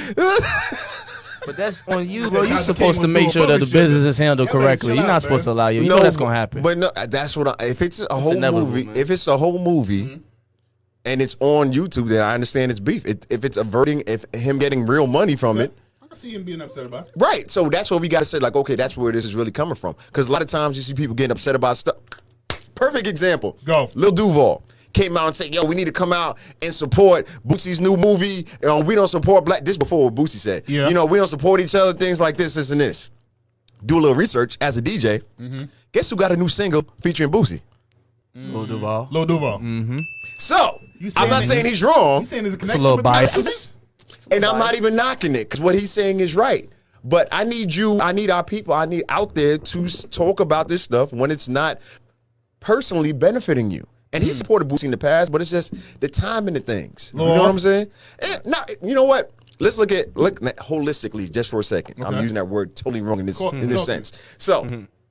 But that's on you,
Said
bro. You're
Doctor
supposed to
King
make
was
sure
doing
that the
public shit.
business is handled
Y'all better
correctly.
chill
You're
out,
not
man.
supposed to allow you. You know that's gonna happen.
But no, that's what I, if it's a whole
inevitable,
movie,
man.
if it's a whole movie and it's on YouTube, then I understand it's beef. It, if it's averting, if him getting real money from it,
I can see him being upset about it.
right? So that's what we got to say. Like, okay, that's where this is really coming from. Because a lot of times you see people getting upset about stuff. Perfect example.
Go.
Lil Duval came out and said, "Yo, we need to come out and support Boosie's new movie. You know, we don't support black." This before what Boosie said.
Yeah.
You know, we don't support each other. Things like this, this, and this. Do a little research as a D J.
Mm-hmm.
Guess who got a new single featuring Boosie?
Lil Duval.
Lil Duval.
So
You
I'm not
that-
saying he's wrong,
You saying there's a
a
connection
little
with
biased.
Malcolm X?
and I'm not even knocking it because what he's saying is right. But I need you, I need our people, I need out there to s- talk about this stuff when it's not personally benefiting you. And he supported Boosie in the past, but it's just the timing of things.
Lord.
You know what I'm saying? And now, you know what? Let's look at look at holistically just for a second.
Okay.
I'm using that word totally wrong in this
Cool.
in this
Mhm.
sense. So,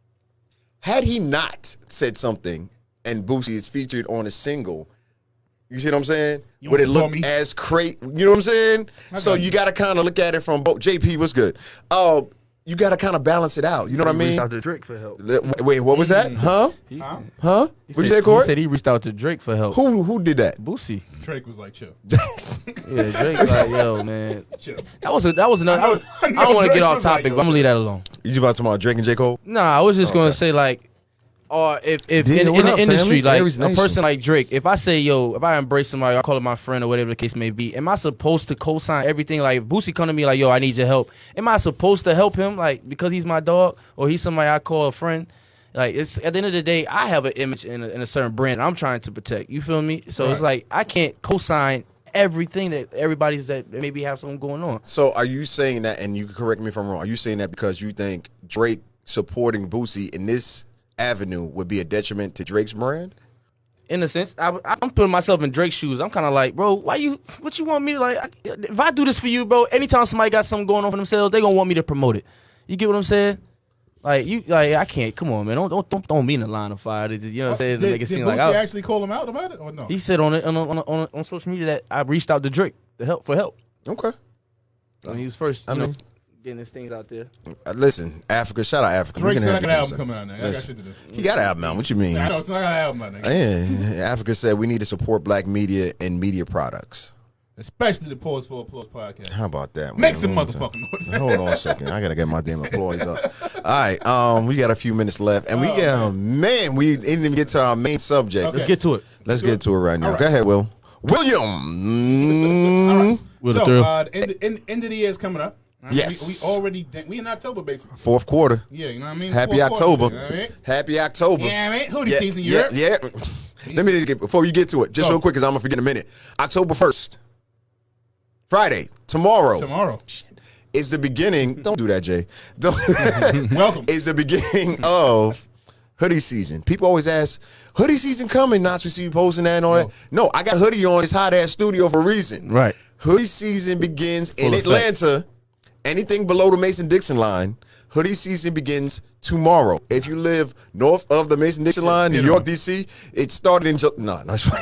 had he not said something and Boosie is featured on a single, you see what I'm saying?
You
Would it
don't
look
support me?
as crazy? You know what I'm saying?
I
So
got
you
you.
got to kind of look at it from both. J P, what's good? Uh, you got to kind of balance it out. You know what I
He reached
mean?
out to Drake for help.
Wait, wait, what was that? Huh?
He,
Huh?
Huh?
he
What you
said-
say, Corey?
He said he reached out to Drake for help.
Who who did that?
Boosie.
Drake was like, chill.
Yeah, Drake like, yo, man.
Chill.
That was a, that was another. I, was, I don't want to
Drake
get off
was like,
topic,
yo,
but I'm gonna leave that alone.
You about to talk about Drake and J. Cole?
Nah, I was just gonna say like, or if if
Dean,
in,
what
in the
up,
industry,
family?
like
Aries
a
Nation.
person like Drake, if I say yo, if I embrace somebody, I call it my friend or whatever the case may be, am I supposed to co-sign everything? Like if Boosie come to me like, yo, I need your help, am I supposed to help him like because he's my dog or he's somebody I call a friend? Like it's at the end of the day, I have an image in a, in a certain brand I'm trying to protect. You feel me? So it's
Right.
like I can't co-sign everything that everybody's that maybe have something going on.
So are you saying that, and you can correct me if I'm wrong, are you saying that because you think Drake supporting Boosie in this avenue would be a detriment to Drake's brand?
In a sense, I, I'm putting myself in Drake's shoes. I'm kind of like, bro, why you? What you want me to like? I, if I do this for you, bro, anytime somebody got something going on for themselves, they gonna want me to promote it. You get what I'm saying? Like you, like I can't. Come on, man. Don't don't don't throw me in the line of fire. You know what I'm saying? To
Did,
make it
did
seem
Boosie
like I,
actually call him out about it or no?
he said on it on on, on on social media that I reached out to Drake to help for help
Okay.
when he was first. You
I
know,
mean-
getting his things out there.
Uh, listen, Africa, shout out Africa.
Drake
We can
still
have
got an
you
album
say.
coming out now. I got
Listen.
shit to do.
He got an album out. What you mean?
I know, it's not got an album out now.
Yeah, Africa said we need to support black media and media products.
Especially the Pause for Applause podcast.
How about that?
Make
man?
some
Hold on.
motherfucking noise.
Hold on a second. I gotta get my damn employees up. All right, um, we got a few minutes left, and we
Oh,
got man. we didn't even get to our main subject.
Okay.
Let's get to it.
Let's get to it right now.
All right.
Go ahead, Will. William.
All right.
With the
So,
thrill.
uh, the end, end, end of the year is coming up. Right?
Yes.
We, we already, we in October, basically.
Fourth quarter.
Yeah, you know what I mean?
Happy
Fourth quarter
October.
shit, you know what I mean?
Happy October.
Yeah, man. Hoodie
yeah,
season, you
yeah,
heard?
yeah. Let me just get before you get to it, just
Go.
real quick, because I'm gonna forget in a minute. October first, Friday, tomorrow,
Tomorrow.
is the beginning. Don't do that, Jay. Don't,
Welcome.
is the beginning of hoodie season. People always ask, hoodie season coming? Not to see you posting that and all that. No, I got hoodie on this hot ass studio for a reason.
Right.
Hoodie season begins in
effect.
Atlanta. Anything below the Mason-Dixon line, hoodie season begins tomorrow. If you live north of the Mason-Dixon line, New
Get
York,
on.
D C, it started in Ju- no, no, it's fine.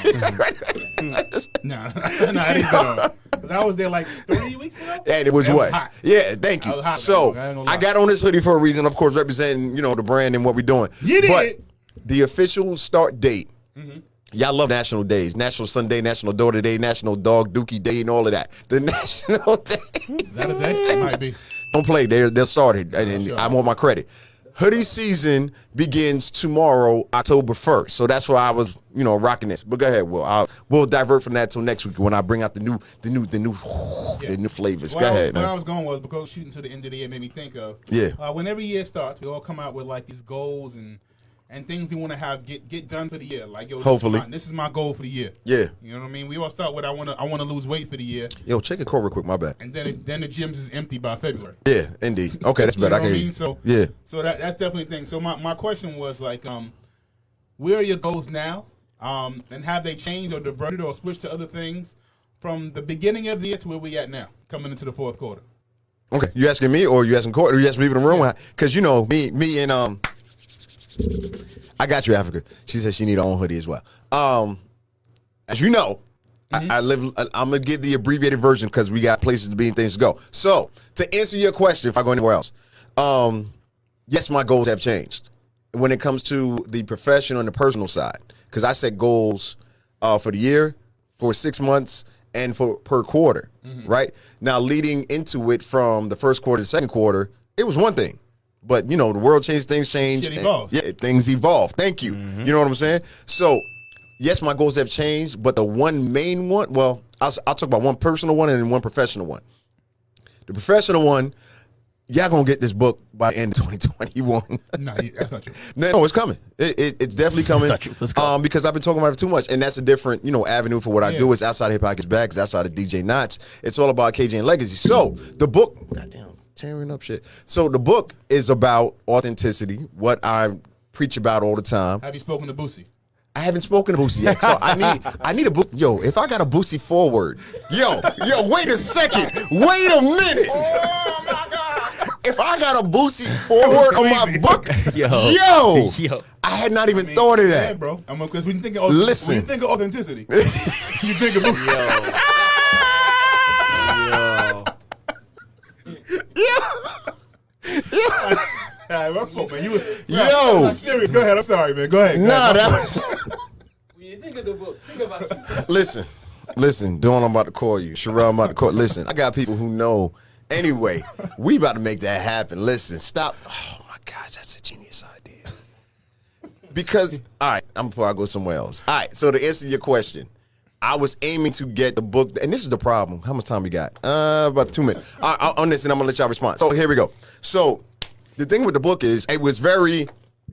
Nah, nah, I didn't get on. 'Cause I was there like three weeks ago.
And it was
It was
what?
hot.
Yeah, thank
I
you.
was hot,
So
man. I ain't gonna
I
lie.
got on this hoodie for a reason, of course, representing, you know, the brand and what we're doing.
You did.
But the official start date.
Mm-hmm.
Y'all love national days. National Sunday, National Daughter Day, National Dog Dookie Day, and all of that. The national day.
Is that a day? It might be.
Don't play. They're they're started, and, and
sure.
I want my credit. Hoodie season begins tomorrow, October first. So that's why I was, you know, rocking this. But go ahead, Will. I'll, we'll divert from that till next week when I bring out the new, the new, the new, the new flavors.
Where
Go
I was,
ahead,
where I
man.
was going was because shooting to the end of the year made me think of
Yeah.
Uh, when every year starts, we all come out with like these goals and and things we want to have get get done for the year. Like yo, this
Hopefully.
is my, this is my goal for the year.
Yeah.
You know what I mean? We all start with I want to I want to lose weight for the year,
Yo, check your code real quick. My bad.
and then it, then the gyms is empty by February.
Yeah, indeed. Okay, that's
You
better.
know
I
what I
can.
mean? So
Yeah.
So that that's definitely a thing. So my, my question was like, um, where are your goals now? Um, and have they changed or diverted or switched to other things from the beginning of the year to where we at now, coming into the fourth quarter?
Okay, you asking me or you asking Court or you asking people in the room? Because you know me, me and um, I got you, Africa. She said she need her own hoodie as well. Um, as you know, I, I live. I, I'm gonna give the abbreviated version because we got places to be and things to go. So to answer your question, if I go anywhere else, um, yes, my goals have changed when it comes to the professional and the personal side. Because I set goals uh, for the year, for six months, and for per quarter. Right now, leading into it from the first quarter to the second quarter, it was one thing. But, you know, the world changed, things change.
Shit
and-
evolves.
Yeah, things evolve. Thank you. You know what I'm saying? So, yes, my goals have changed, but the one main one, well, I'll, I'll talk about one personal one and then one professional one. The professional one, y'all gonna get this book by the end of twenty twenty-one.
No, that's not true.
No, no, it's coming. It, it, it's definitely coming.
not true. Let's go.
Um, because I've been talking about it too much, and that's a different, you know, avenue for what I
Yeah.
do. It's outside of hip hop, it's back. It's outside of D J Knots. It's all about K J and legacy. So the book, goddamn, tearing up shit. So the book is about authenticity, what I preach about all the time.
Have you spoken to Boosie?
I haven't spoken to Boosie yet, so I need I need a Boosie. Yo, if I got a Boosie forward, yo, yo, wait a second, wait a minute. Oh my God! If I got a Boosie forward on my book,
Yo.
yo,
Yo.
I had not even
I mean,
thought of
yeah,
that,
bro. I'm because when you think of
Listen.
when you think of authenticity, you think of Boosie.
Yo.
Yeah.
All right, my fault, man. You was,
Yo.
I'm not serious. Go ahead. I'm sorry, man. Go ahead. Go
Nah,
ahead.
that was.
When you think of the book, think about it.
Listen, listen, Dawn, I'm about to call you. Sherelle, I'm about to call. Listen, I got people who know. Anyway, we about to make that happen. Listen, stop. Oh my gosh, that's a genius idea. Because, all right, I'm before I go somewhere else. All right, so to answer your question, I was aiming to get the book, and this is the problem. How much time we got? Uh, about two minutes. All right, on this, and I'm gonna let y'all respond. So here we go. So the thing with the book is, it was very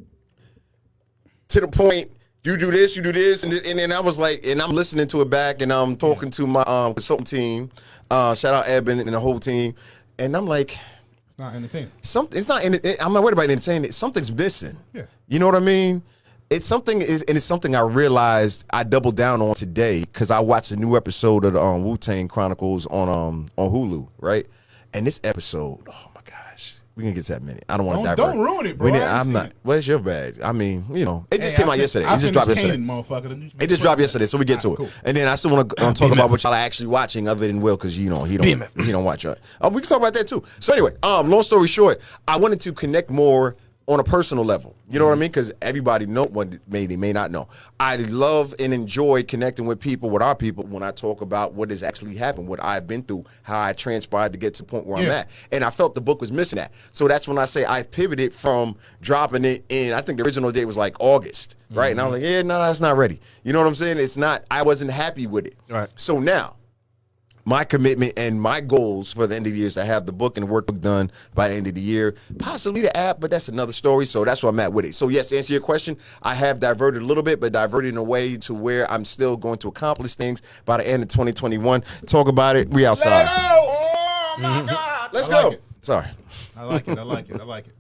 to the point. You do this, you do this, and, and then I was like, and I'm listening to it back, and I'm talking to my um, consultant team. Uh, shout out Eben and the whole team, and I'm like,
It's not entertaining.
something. It's not. It, I'm not worried about entertainment. Something's missing.
Yeah.
You know what I mean? It's something is, and it's something I realized I doubled down on today because I watched a new episode of the um, Wu-Tang Chronicles on um on Hulu, right? And this episode, oh my gosh, we can get to that minute. I don't want to
Don't-
divert.
don't ruin it, bro.
We need-
I haven't
I'm
seen
not.
it.
Where's your bag? I mean, you know, it just
Hey,
came
I
out
fin-
yesterday.
I
It just dropped
finished
yesterday.
Kanan, motherfucker.
It just dropped yesterday, so we get to
Alright,
it.
cool.
And then I still want to um, talk about what y'all are actually watching, other than Will, because you know he don't he don't watch it. Uh, we can talk about that too. So anyway, um, long story short, I wanted to connect more on a personal level. You know what I mean? Because everybody know what may they may not know. I love and enjoy connecting with people, with our people, when I talk about what has actually happened, what I've been through, how I transpired to get to the point where I'm
Yeah.
at. And I felt the book was missing that. So that's when I say I pivoted from dropping it in, I think the original date was like August, right?
Mm-hmm.
And I was like, yeah, no, that's not ready. You know what I'm saying? It's not, I wasn't happy with it.
Right.
So now, my commitment and my goals for the end of the year is to have the book and the workbook done by the end of the year, possibly the app, but that's another story. So that's where I'm at with it. So yes, to answer your question, I have diverted a little bit, but diverted in a way to where I'm still going to accomplish things by the end of twenty twenty-one. Talk about it. We outside.
Let go! Oh my God!
Let's
I like
go.
it.
Sorry.
I like it. I like it. I like it.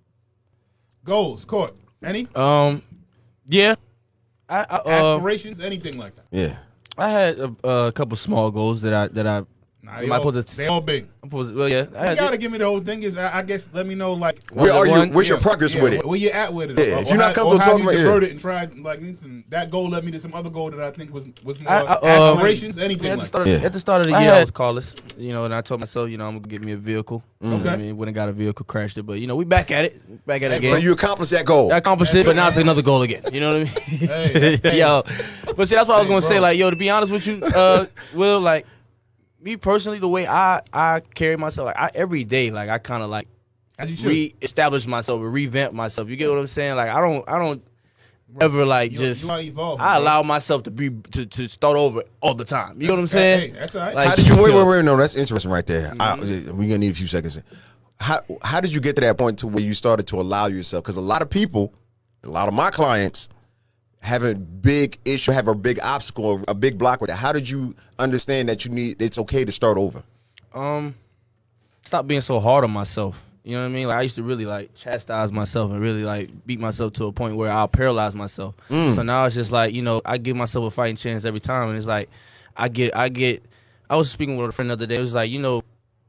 Goals, court. Any
Um, yeah. I I, uh,
aspirations, anything like that?
Yeah.
I had a, a couple small goals that I that I.
Nah,
am
they,
I
all,
supposed to?
they all big.
I'm supposed to- well, yeah. I
You
had
gotta give me the whole thing. Is I, I guess let me know like
Where are you?
one-
Where's your
yeah,
progress
yeah,
with it?
Where you at with it?
Yeah,
Or-
if
or
you're not
how-
comfortable
or how
talking
you
about- yeah.
divert it and tried like listen, that goal led me to some other goal that I think was was more
I- I, uh,
aspirations, anything
at the
like
start,
that.
of,
Yeah.
at the start of the
I
year, I
had-
was carless, you know, and I told myself, you know, I'm gonna get me a vehicle. You know what
Okay.
I mean, when I got a vehicle, crashed it, but you know, we back at it, back at it again.
So you accomplished that goal.
I accomplished it, but now it's another goal again. You know what I mean?
Hey, hey.
Yo, but see, that's what I was
Hey,
gonna
bro.
say. Like, yo, to be honest with you, uh, Will, like me personally, the way I I carry myself, like I, every day, like I kind of like
As you should.
re-establish myself or revamp myself. You get what I'm saying? Like I don't I don't ever like
You-
just
you wanna evolve,
I
bro.
allow myself to be to, to start over all the time. You know what I'm
Hey,
saying?
hey, that's all right.
Like,
How did you wait?
yo,
Wait, wait, no, that's interesting right there. I,
Mm-hmm.
we're gonna need a few seconds. How how did you get to that point to where you started to allow yourself? Because a lot of people, a lot of my clients, have a big issue, have a big obstacle, a big block with that. How did you understand that you need? It's okay to start over.
Um, stop being so hard on myself. You know what I mean? Like I used to really like chastise myself and really like beat myself to a point where I'll paralyze myself. So now it's just like, you know, I give myself a fighting chance every time, and it's like I get I get. I was speaking with a friend the other day. It was like, you know,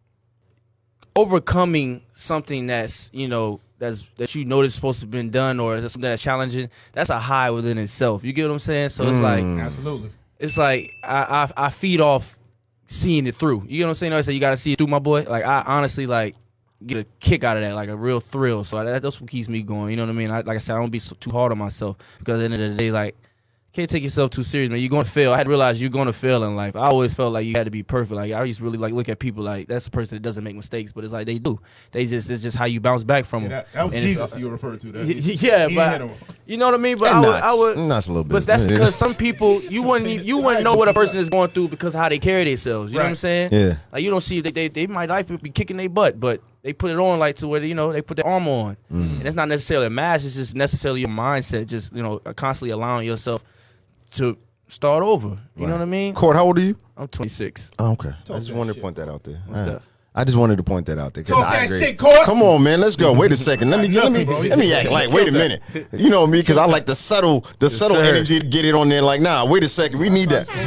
overcoming something that's, you know, that's that you know that's supposed to have been done or something that's challenging. That's a high within itself. You get what I'm saying? So it's like
Absolutely.
it's like I, I I feed off seeing it through. You know what I'm saying? I say you got to see it through, my boy. Like I honestly like get a kick out of that, like a real thrill. So that, that's what keeps me going. You know what I mean? I, like I said, I don't be so, too hard on myself because at the end of the day, like can't take yourself too serious, man. You're gonna fail. I had to realize you're gonna fail in life. I always felt like you had to be perfect. Like I used to really like look at people like that's a person that doesn't make mistakes, but it's like they do. They just it's just how you bounce back from
Yeah,
them.
that, that was
And it's-
Jesus you referred to. That.
yeah,
He
but
hit him.
you know what I mean. But
And
I would,
nuts.
I would,
Nuts a little bit.
But that's because some people you wouldn't e- you wouldn't know what a person is going through because of how they carry themselves. You know what I'm
Right.
saying?
Yeah.
Like you don't see they they, they might like be kicking their butt, but they put it on like to where you know they put their armor on,
Mm.
and it's not necessarily a mask. It's just necessarily your mindset. Just you know constantly allowing yourself to start over. You know what I mean?
Court, how old are you?
I'm twenty-six.
Oh, okay. I
Talk
just
that
wanted to
shit.
point that out there.
What's
All right.
that?
I just wanted to point that out there. 'cause
Talk
I
that
agree.
shit, Court.
Come on, man. Let's go. Wait a second. Let me let me
Nothing, bro.
let me act like. Wait a minute. You know me, because I like the subtle the subtle
sir.
energy to get it on there. Like, nah. Wait a second. We need that.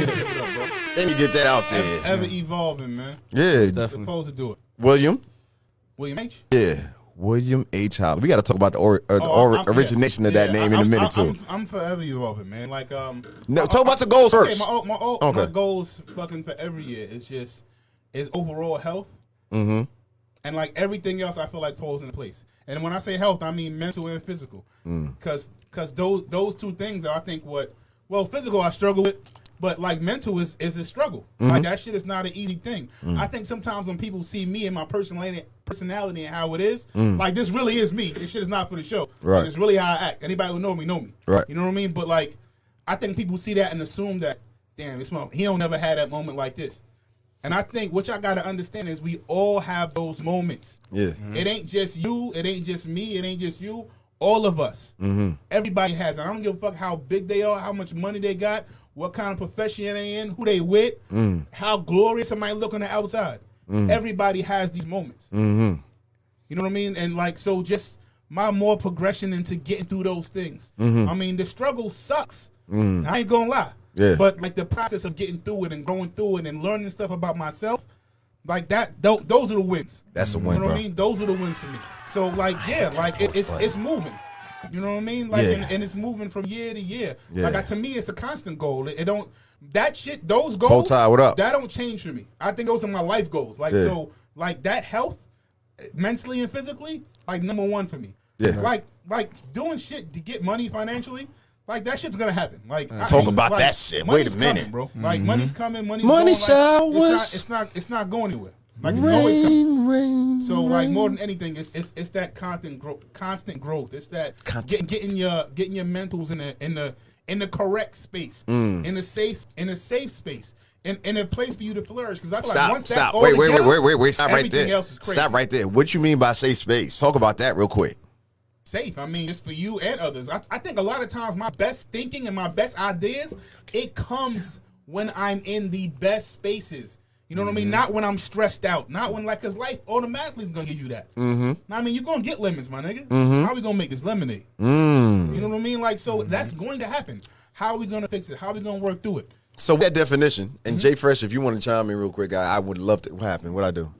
Let me get that out there.
Ever evolving, man.
Yeah,
Supposed to do it.
William.
William H.
Yeah, William H. Holly. We got to talk about the, or, uh, the
Oh,
or,
I'm-
origination
yeah.
of that
Yeah,
name in
I'm-
a minute
I'm,
too.
I'm, I'm forever evolving, man. Like, um,
No,
I-
talk
I-
about the goals
okay,
first.
My, my, my,
Okay.
my goals, fucking for every year, is just is overall health,
Mm-hmm.
and like everything else, I feel like falls into place. And when I say health, I mean mental and physical,
Mm.
because because those those two things are, I think, what well, physical I struggle with. But like mental is, is a struggle.
Mm-hmm.
Like that shit is not an easy thing.
Mm.
I think sometimes when people see me and my personality, personality and how it is,
Mm.
like this really is me. This shit is not for the show.
Right.
Like, it's really how I act. Anybody who know me know me.
Right.
You know what I mean? But like, I think people see that and assume that, damn, this mo- he don't never had that moment like this. And I think what y'all gotta understand is we all have those moments.
Yeah.
It ain't just you. It ain't just me. It ain't just you. All of us.
Mm-hmm.
Everybody has it. I don't give a fuck how big they are, how much money they got, what kind of profession they in, who they with,
Mm.
how glorious it might look on the outside. Everybody has these moments.
Mm-hmm.
You know what I mean? And like, so just my more progression into getting through those things.
Mm-hmm.
I mean, the struggle sucks. I ain't gonna lie.
Yeah.
But like the process of getting through it and going through it and learning stuff about myself, like that, th- those are the wins.
That's a
You
win,
know what
bro.
I mean? Those are the wins for me. So like, yeah, like it, it's it's moving. You know what I mean? Like,
Yeah.
and, and it's moving from year to year.
Yeah.
Like to me, it's a constant goal. It, it don't that shit. Those
Bow
goals,
tie, what up?
that don't change for me. I think those are my life goals. Like
Yeah.
so, like that health, mentally and physically, like number one for me.
Yeah.
Like like doing shit to get money financially. Like that shit's gonna happen. Like I
Talk
ain't-
about
like,
that shit.
money's
Wait a minute.
coming, bro. Like money's coming. Money's
Money
going, like,
showers.
It's not, it's not. It's not. going anywhere. Like it's always coming.
Rain, rain.
So like more than anything, it's it's, it's that constant growth. Constant growth. It's that
Constant.
getting getting your getting your mentals in the in the in the correct space,
Mm.
in a safe in a safe space, in, in a place for you to flourish. Because I feel like
Stop,
once
stop.
that's all
Wait, wait, wait,
together,
wait, wait, wait. Stop right
everything
there.
else is crazy.
Stop right there. What you mean by safe space? Talk about that real quick.
Safe. I mean, just for you and others. I, I think a lot of times my best thinking and my best ideas, it comes when I'm in the best spaces. You know what I mean? Not when I'm stressed out. Not when, like, because life automatically is going to give you that. Mm-hmm. I mean, you're going to get lemons, my nigga.
Mm-hmm.
How are we going to make this lemonade?
Mm.
You know what I mean? Like, so that's going to happen. How are we going to fix it? How are we going to work through it?
So that definition,
Mm-hmm.
and Jay Fresh, if you want to chime in real quick, I, I would love to. What happened? What I do,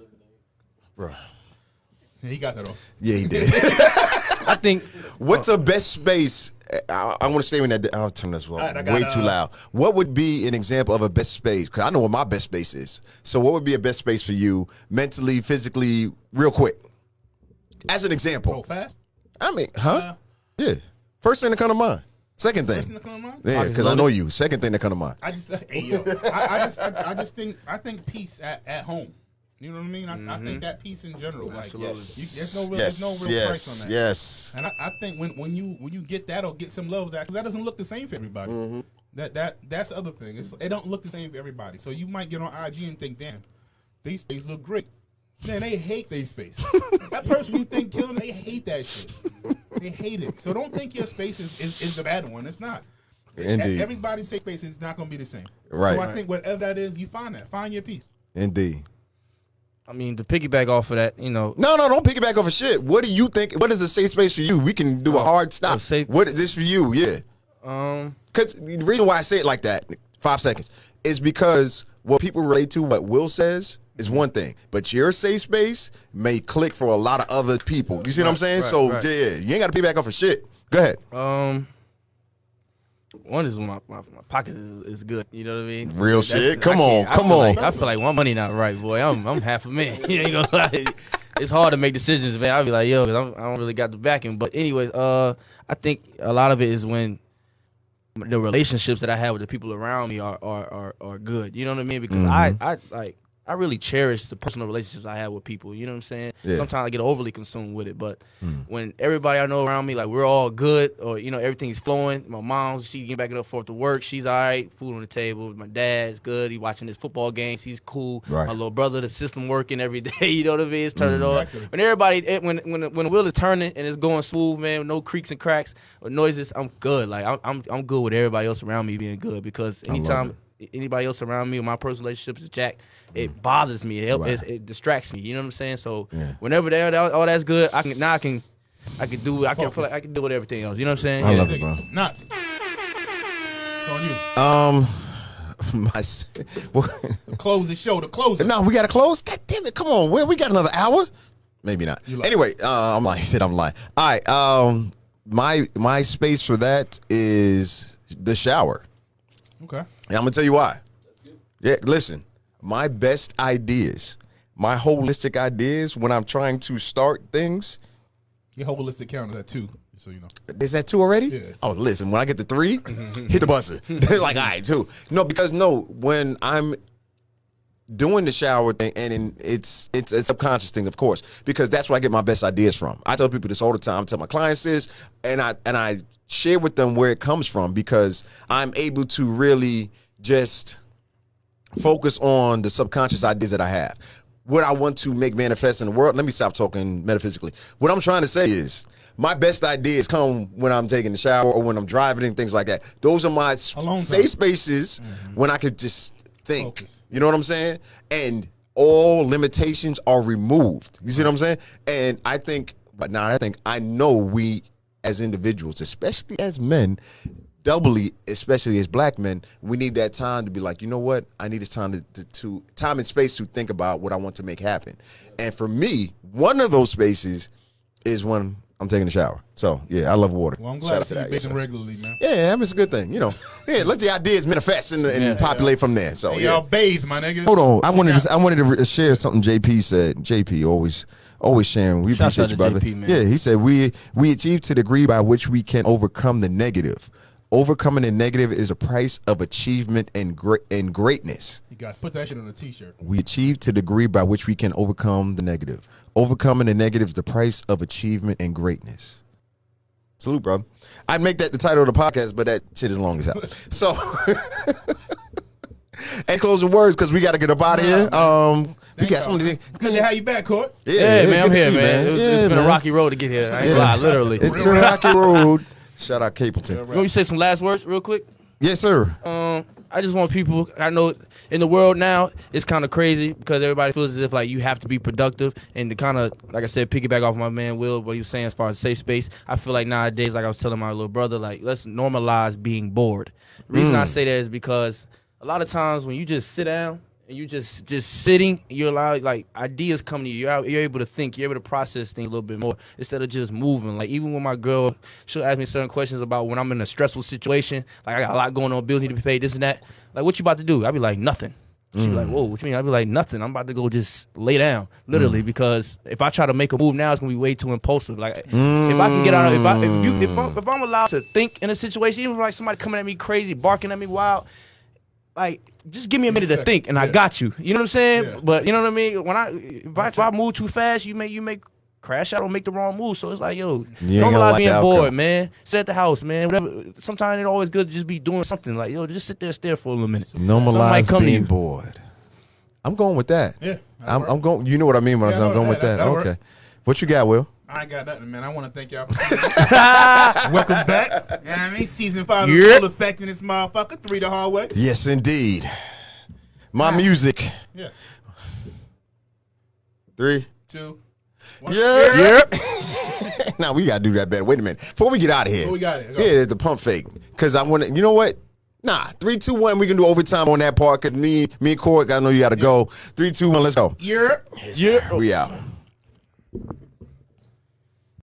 bro?
Yeah, he got that off.
Yeah, he did.
I think
What's a best space? I, I want to stay in that. I'll turn this well,
All right, I got,
way too
uh,
loud. What would be an example of a best space? Because I know what my best space is. So, what would be a best space for you, mentally, physically, real quick? As an example,
Go fast.
I mean, huh?
Uh,
Yeah. First thing that come to mind. Second
First
thing.
thing that come to mind?
Yeah, because I know you. Second thing that come to mind.
I just, hey, yo, I, I just, I, I just think, I think peace at, at home. You know what I mean? I, I think that peace in general. Like,
Absolutely.
you, there's no real,
yes,
there's no real
yes,
price on that.
yes.
And I, I think when, when you when you get that or get some love, that 'cause that doesn't look the same for everybody.
Mm-hmm.
That that that's the other thing. It's, it don't look the same for everybody. So you might get on I G and think, damn, these spaces look great. Man, they hate their space. That person you think killed, they hate that shit. They hate it. So don't think your space is, is, is the bad one. It's not.
Indeed.
Everybody's safe space is not going to be the same.
Right.
So I think whatever that is, you find that. Find your peace.
Indeed.
I mean to piggyback off of that, you know,
No, no, don't piggyback off of shit. What do you think? What is a safe space for you? We can do a hard stop.
oh, safe-
What is this for you? Yeah.
um,
Because the reason why I say it like that, five seconds, is because what people relate to, what Will says, is one thing, but your safe space may click for a lot of other people. You see what I'm saying?
right,
so
right.
yeah, you ain't got to piggyback off of shit. Go ahead.
um, one is my my, my pocket is, is good. You know what I mean?
Real
That's-
shit. Come
I
on,
can't- I
come
feel
on.
Like, I feel like my money not right, boy. I'm I'm half a man. You ain't gonna lie. It's hard to make decisions, man. I'll be like, yo, 'cause I'm, I don't really got the backing. But anyways, uh, I think a lot of it is when the relationships that I have with the people around me are are are, are good. You know what I mean? Because
Mm-hmm.
I I like. I really cherish the personal relationships I have with people. You know what I'm saying?
Yeah.
Sometimes I get overly consumed with it, but when everybody I know around me, like we're all good, or you know everything's flowing. My mom, she getting back and forth to work. She's all right. Food on the table. My dad's good. He watching his football games. He's cool.
Right.
My little brother, the system working every day. You know what I mean? It's turning on.
Exactly.
When everybody, it, when when when the wheel is turning and it's going smooth, man, with no creaks and cracks or noises, I'm good. Like I'm I'm I'm good with everybody else around me being good because
love
anytime.
it.
anybody else around me or my personal relationships is jacked, it bothers me. It, help,
Right.
it, it distracts me. You know what I'm saying? So
Yeah.
whenever that all that's good, I can now I can I can do I can feel like I can do with everything else. You know what I'm saying?
I
Yeah.
love it, bro.
Nuts. It's on you.
Um, my s- well,
Close the show. To close it.
no, we gotta close. God damn it! Come on, we we got another hour. Maybe not.
You lying.
Anyway, uh, I'm like, shit, I'm lying. All right. Um, my my space for that is the shower.
Okay.
And I'm gonna tell you why. Yeah, listen, my best ideas, my holistic ideas when I'm trying to start things.
Your holistic count is at two, so you know.
Is that two already?
Yes.
Oh, listen, when I get to three, hit the buzzer. They're like, all right, two. No, because no, when I'm doing the shower thing, and in, it's it's a subconscious thing, of course, because that's where I get my best ideas from. I tell people this all the time. I tell my clients this, and I and I share with them where it comes from because I'm able to really just focus on the subconscious ideas that I have. What I want to make manifest in the world. Let me stop talking metaphysically. What I'm trying to say is my best ideas come when I'm taking the shower or when I'm driving and things like that. Those are my s-
Alone time.
safe spaces when I could just think.
Focus.
You know what I'm saying? And all limitations are removed. You see what I'm saying? And I think, but now I think I know we as individuals, especially as men, doubly, especially as black men, we need that time to be like, you know what? I need this time to, to, to time and space to think about what I want to make happen. And for me, one of those spaces is when I'm taking a shower. So yeah, I love water.
Well, I'm
Shout
glad
out
to see you
yes,
bathing
sir.
regularly, man.
Yeah, it's a good thing. You know, yeah, let the ideas manifest and, and
Yeah.
populate from there. So
Hey,
yeah.
y'all bathe, my nigga.
Hold on, I wanted
Yeah.
to I wanted to re- share something J P said. J P always always sharing. We
Shouts
appreciate
out
you,
to
brother.
J P, man.
Yeah, he said we we achieve to the degree by which we can overcome the negative. Overcoming the negative is a price of achievement and great and greatness.
You got to put that shit on a t-shirt.
We achieve to the degree by which we can overcome the negative. Overcoming the negative is the price of achievement and greatness. Salute, brother. I'd make that the title of the podcast, but that shit is long as hell. So, and closing words because we got to get up out of here. Um, we
Thank
got
y'all.
some of the
Good to have you back, Court.
Yeah,
Yeah,
yeah,
man, I'm
good to
here,
see you,
man. It was,
Yeah,
it's been
man.
a rocky road to get here. I ain't
Yeah.
gonna lie, literally.
It's
Real
a
rap.
rocky road. Shout out Capleton.
You want me to say some last words real quick?
Yes, sir.
Um, I just want people. I know in the world now it's kind of crazy because everybody feels as if like you have to be productive, and to kind of like I said, piggyback off my man Will, what he was saying as far as safe space. I feel like nowadays, like I was telling my little brother, like let's normalize being bored. The reason I say that is because a lot of times when you just sit down and you just just sitting, you're allowed like ideas come to you. You're out, you're able to think. You're able to process things a little bit more instead of just moving. Like even when my girl, she'll ask me certain questions about when I'm in a stressful situation. Like I got a lot going on, bills need to be paid, this and that. Like what you about to do? I'd be like nothing. She'd be like, whoa, what you mean? I'd be like nothing. I'm about to go just lay down, literally, because if I try to make a move now, it's gonna be way too impulsive. Like if I can get out of if I if you if I'm, if I'm allowed to think in a situation, even if like somebody coming at me crazy, barking at me wild. Like, just give me a minute to
second.
think, and I
Yeah.
got you. You know what I'm saying?
Yeah.
But you know what I mean. When I if I, if I move too fast, you make you make crash out or make the wrong move. So it's like, yo,
You ain't
normalize
gonna like
being
the
bored,
outcome.
man. Sit at the house, man. Whatever. Sometimes it's always good to just be doing something. Like, yo, just sit there, and stare for a little minute. Something might
Normalize
come to
being
you.
bored. I'm going with that.
Yeah, that'll
I'm,
work.
I'm going. You know what I mean when I
Yeah,
say I'm
no,
going
that-
with that.
that'll
Okay.
work.
What you got, Will?
I ain't got nothing, man. I want to thank y'all for welcome back. You know what I mean? Season five is
Yeah.
full effect in this motherfucker. Three the hard way.
Yes, indeed. My music.
Yeah.
Three.
Two. One.
Yeah.
Yep.
Now we gotta do that better. Wait a minute. Before we get out of here.
Before we got it, go.
Yeah, the pump fake. Cause I wanna you know what? Nah, three, two, one, we can do overtime on that part. Cause me, me and Cork, I know you gotta go. Three, two, one, let's go.
You're.
Yeah.
We out.